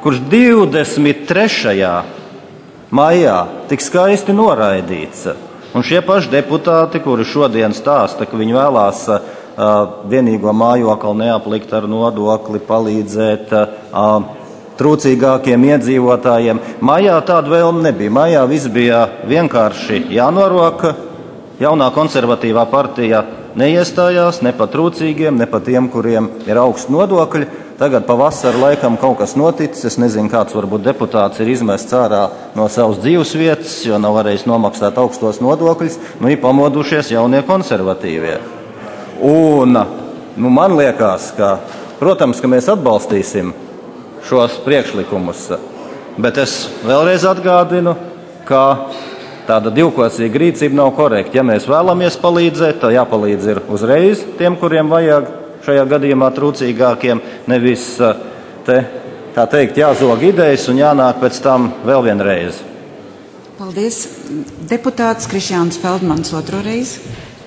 kurš divdesmit trešajā maijā tik skaisti noraidīts. Un šie paši deputāti, kuri šodien stāsta, ka viņi vēlās uh, vienīgo mājokli neaplikt ar nodokli, palīdzēt uh, trūcīgākiem iedzīvotājiem. Maijā tāda vēlme nebija. Maijā viss bija vienkārši jānorok. Jaunā konservatīvā partija neiestājās ne pa trūcīgiem, ne pa tiem, kuriem ir augsts nodokļi. Tagad pavasara laikam kaut kas noticis. Es nezinu, kāds varbūt deputāts ir izmests ārā no savas dzīves vietas, jo nav varējis nomaksāt augstos nodokļus. Nu, ir pamodušies jaunie konservatīvie. Un nu, man liekas, ka, protams, ka mēs atbalstīsim šos priekšlikumus, bet es vēlreiz atgādinu, ka tāda divkosīga rīcība nav korekta. Ja mēs vēlamies palīdzēt, tad jāpalīdz ir uzreiz tiem, kuriem vajag, šajā gadījumā trūcīgākiem, nevis te, tā teikt, jāzog idejas un jānāk pēc tam vēl vienreiz. Paldies. Deputāts Krišjāns Feldmans otro reizi.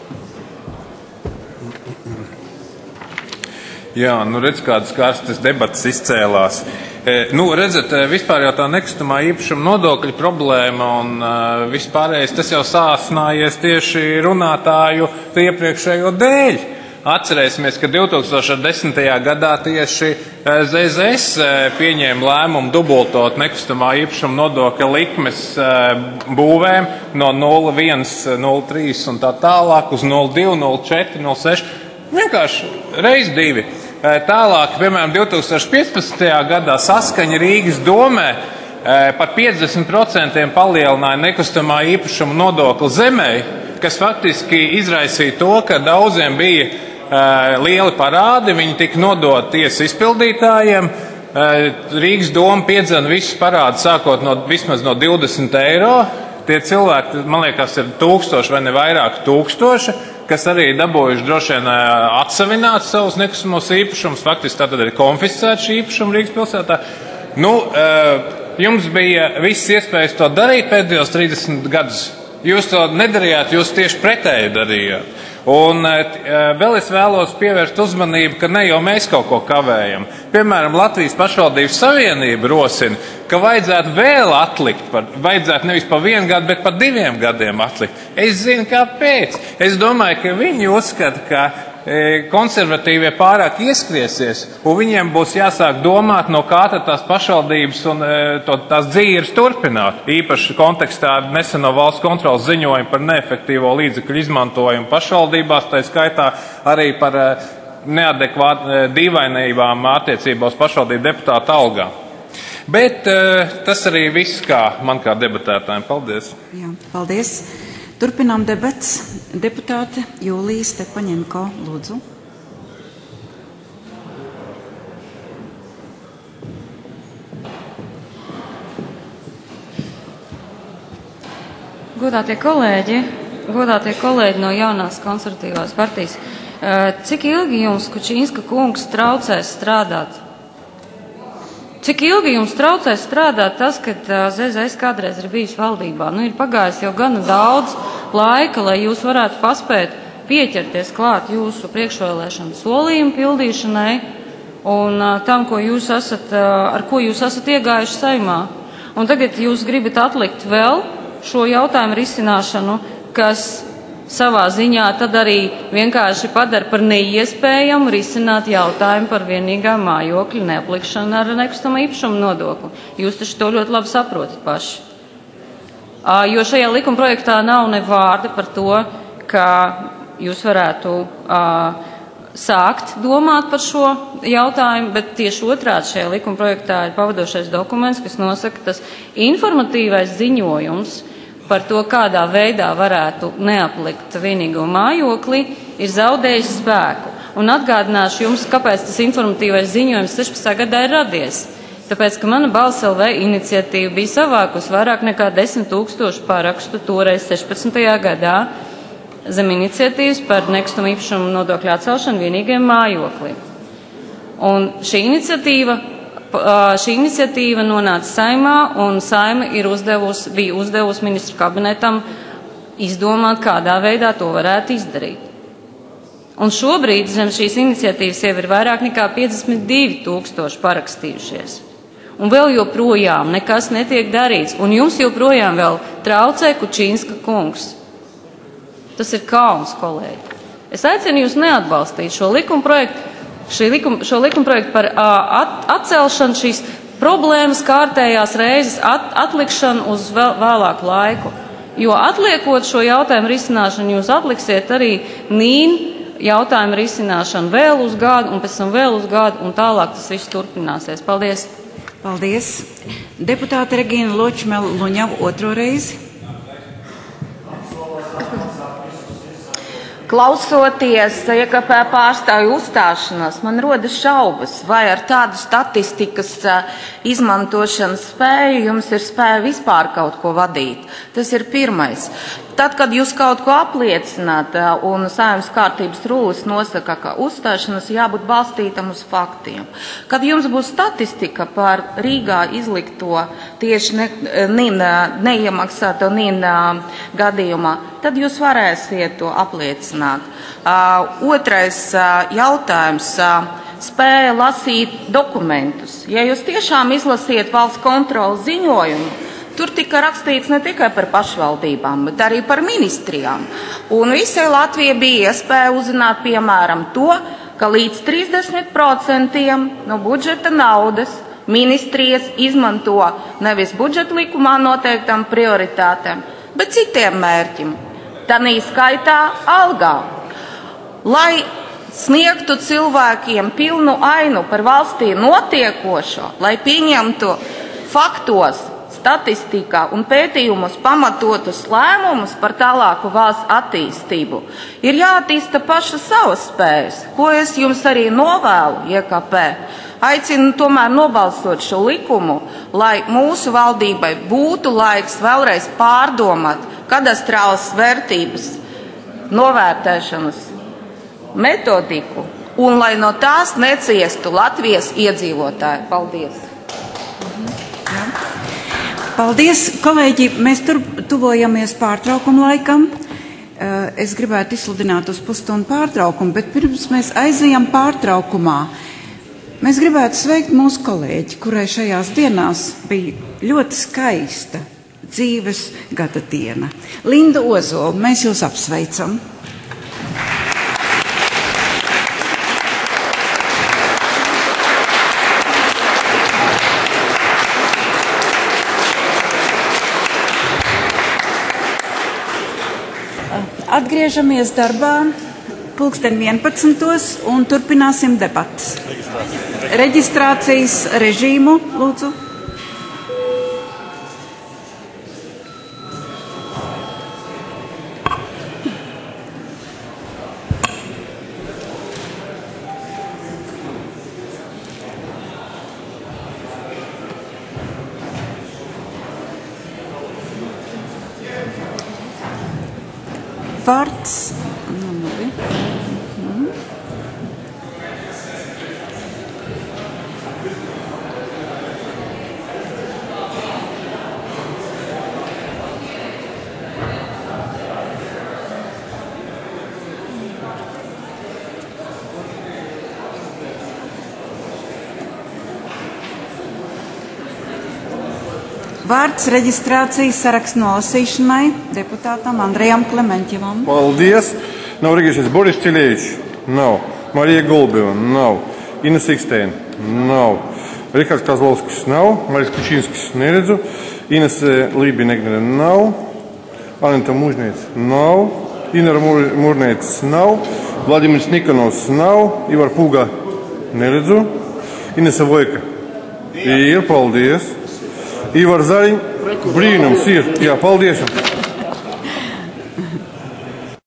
Jā, nu redz, kādas karstas debatas izcēlās. E, nu, redzat, vispār jau tā nekustamā īpašuma nodokļa problēma un uh, vispārējais tas jau sāsnājies tieši runātāju iepriekšējo dēļ. Atcerēsimies, ka divi tūkstoši desmitajā gadā tieši Z Z S pieņēma lēmumu dubultot nekustamā īpašuma nodokļa likmes būvēm no nulle viens, nulle trīs un tā tālāk uz nulle divi, nulle četri, nulle seši. Vienkārši reiz divi. Tālāk, piemēram, divi tūkstoši piecpadsmitajā gadā saskaņa Rīgas domē par piecdesmit procentiem palielināja nekustamā īpašuma nodokli zemē, kas faktiski izraisīja to, ka daudziem bija lieli parādi, viņi tika nodot tiesu izpildītājiem. Rīgas doma piedzena visus parādus sākot no vismaz no divdesmit eiro. Tie cilvēki, man liekas, ir tūkstoši vai ne vairāk tūkstoši, kas arī dabūjuši droši vien atsavināt savus nekustamos īpašumus, faktiski tātad ir konfiscēt šī īpašuma Rīgas pilsētā. Nu, jums bija visas iespējas to darīt pēdējos trīsdesmit gadus. Jūs to nedarījāt, jūs tieši pretēji darījāt. Un vēl es vēlos pievērst uzmanību, ka ne jau mēs kaut ko kavējam. Piemēram, Latvijas pašvaldības savienība rosina, ka vajadzētu vēl atlikt, par, vajadzētu nevis pa vienu gadu, bet pa diviem gadiem atlikt. Es zinu, kāpēc. Es domāju, ka viņi uzskata, ka konservatīvie pārāk ieskriesies, un viņiem būs jāsāk domāt, no kā tad tās pašvaldības un to, tās dzīves turpināt. Īpaši kontekstā ar neseno valsts kontrolas ziņojumu par neefektīvo līdzekļu izmantojumu pašvaldībās, tā skaitā arī par neadekvātu dīvainībām attiecībā uz pašvaldību deputātu algām. Bet tas arī viss, kā man kā debatētājiem. Paldies! Jā, paldies! Turpinām debats. Deputāte Jūlija Stepaņenko, lūdzu. Godātie kolēģi, godātie kolēģi no jaunās konservatīvās partijas, cik ilgi jums, Kučīnska kungs, traucēs strādāt? Cik ilgi jums traucēs strādāt tas, kad Z Z S kādreiz ir bijis valdībā? Nu, ir pagājis jau gana daudz laika, lai jūs varētu paspēt pieķerties klāt jūsu priekšvēlēšanu solījumu pildīšanai un tam, ko jūs esat, ar ko jūs esat iegājuši Saeimā. Un tagad jūs gribat atlikt vēl šo jautājumu risināšanu, kas savā ziņā tad arī vienkārši padara par neiespējamu risināt jautājumu par vienīgā mājokļa neaplikšanu ar nekustamo īpašumu nodokli. Jūs taču to ļoti labi saprotat paši. Jo šajā likuma projektā nav ne vārda par to, ka jūs varētu uh, sākt domāt par šo jautājumu, bet tieši otrādi šajā likuma projektā ir pavadošais dokuments, kas nosaka, tas informatīvais ziņojums par to, kādā veidā varētu neaplikt vienīgo mājokli, ir zaudējis spēku. Un atgādināšu jums, kāpēc tas informatīvais ziņojums sešpadsmitajā gadā ir radies. Tāpēc, ka mana Balss L V iniciatīva bija savākus vairāk nekā desmit tūkstošu parakstu toreiz sešpadsmitajā gadā zem iniciatīvas par nekustamo īpašumu nodokļu atcelšanu vienīgajam mājoklim. Un šī iniciatīva, šī iniciatīva nonāca Saeimā, un Saeima ir uzdevusi, bija uzdevusi ministru kabinetam izdomāt, kādā veidā to varētu izdarīt. Un šobrīd zem šīs iniciatīvas jau ir vairāk nekā piecdesmit divi tūkstoši parakstījušies. Un vēl joprojām nekas netiek darīts, un jums joprojām vēl traucē Kučīnska kungs. Tas ir kauns, kolēģi. Es aicinu jūs neatbalstīt šo likumprojektu, šī likum, šo likumprojektu par at, atcelšanu, šīs problēmas kārtējās reizes at, atlikšanu uz vēl, vēlāku laiku. Jo atliekot šo jautājumu risināšanu, jūs atliksiet arī Nīnu jautājumu risināšanu vēl uz gadu, un pēc tam vēl uz gadu, un tālāk tas viss turpināsies. Paldies! Paldies! Deputāte Regīna Ločmela-Luņava otro reizi. Klausoties I K P pārstāvju uzstāšanās, man rodas šaubas, vai ar tādu statistikas izmantošanas spēju jums ir spēja vispār kaut ko vadīt. Tas ir pirmais. Tad, kad jūs kaut ko apliecināt un Saeimas kārtības rullis nosaka, ka uzstāšanās jābūt balstītam uz faktiem. Kad jums būs statistika par Rīgā izlikto tieši ne, nina, neiemaksāto nina gadījumā, tad jūs varēsiet to apliecināt. Uh, otrais uh, jautājums. Uh, spēja lasīt dokumentus. Ja jūs tiešām izlasiet valsts kontrolas ziņojumu, tur tika rakstīts ne tikai par pašvaldībām, bet arī par ministrijām. Un visai Latvijai bija iespēja uzzināt, piemēram, to, ka līdz trīsdesmit procentiem no budžeta naudas ministrijas izmanto nevis budžeta likumā noteiktam prioritātēm, bet citiem mērķim. Tanī skaitā algā. Lai sniegtu cilvēkiem pilnu ainu par valstī notiekošo, lai pieņemtu faktos, statistikā un pētījumus pamatotus lēmumus par tālāku valsts attīstību, ir jāattīsta paša savas spējas, ko es jums arī novēlu, I K P. Aicinu tomēr nobalsot šo likumu, lai mūsu valdībai būtu laiks vēlreiz pārdomāt kadastrālas vērtības novērtēšanas metodiku un lai no tās neciestu Latvijas iedzīvotāji. Paldies! Paldies, kolēģi! Mēs tur tuvojamies pārtraukuma laikam. Es gribētu izsludināt uz pusstundu pārtraukumu, bet pirms mēs aizejam pārtraukumā, mēs gribētu sveikt mūsu kolēģi, kurai šajās dienās bija ļoti skaista dzīves gada diena. Linda Ozola, mēs jūs apsveicam. Atgriežamies darbā pulksten vienpadsmitos un turpināsim debatas. Reģistrācijas režīmu, lūdzu. Vārds. Vārds reģistrācijas sarakstu nolasīšanai deputātam Andrejam Klementjevam. Paldies. Nav registrējies Boris Čilievičs. Nav. Marija Gulbeva. Nav. Ina Siksteina. Nav. Rihards Kazlovskis. Nav. Maris Kučinskis. Neredzu. Ines Lībinegnere. Nav. Anita Mužniec. Nav. Inara Murnēcis. Nav. Vladimirs Nikonovs. Nav. Ivar Pūga. Neredzu. Inesa Vojka. Ir. Paldies. Ivar Zariņ, brīnums ir. Jā, paldies jums.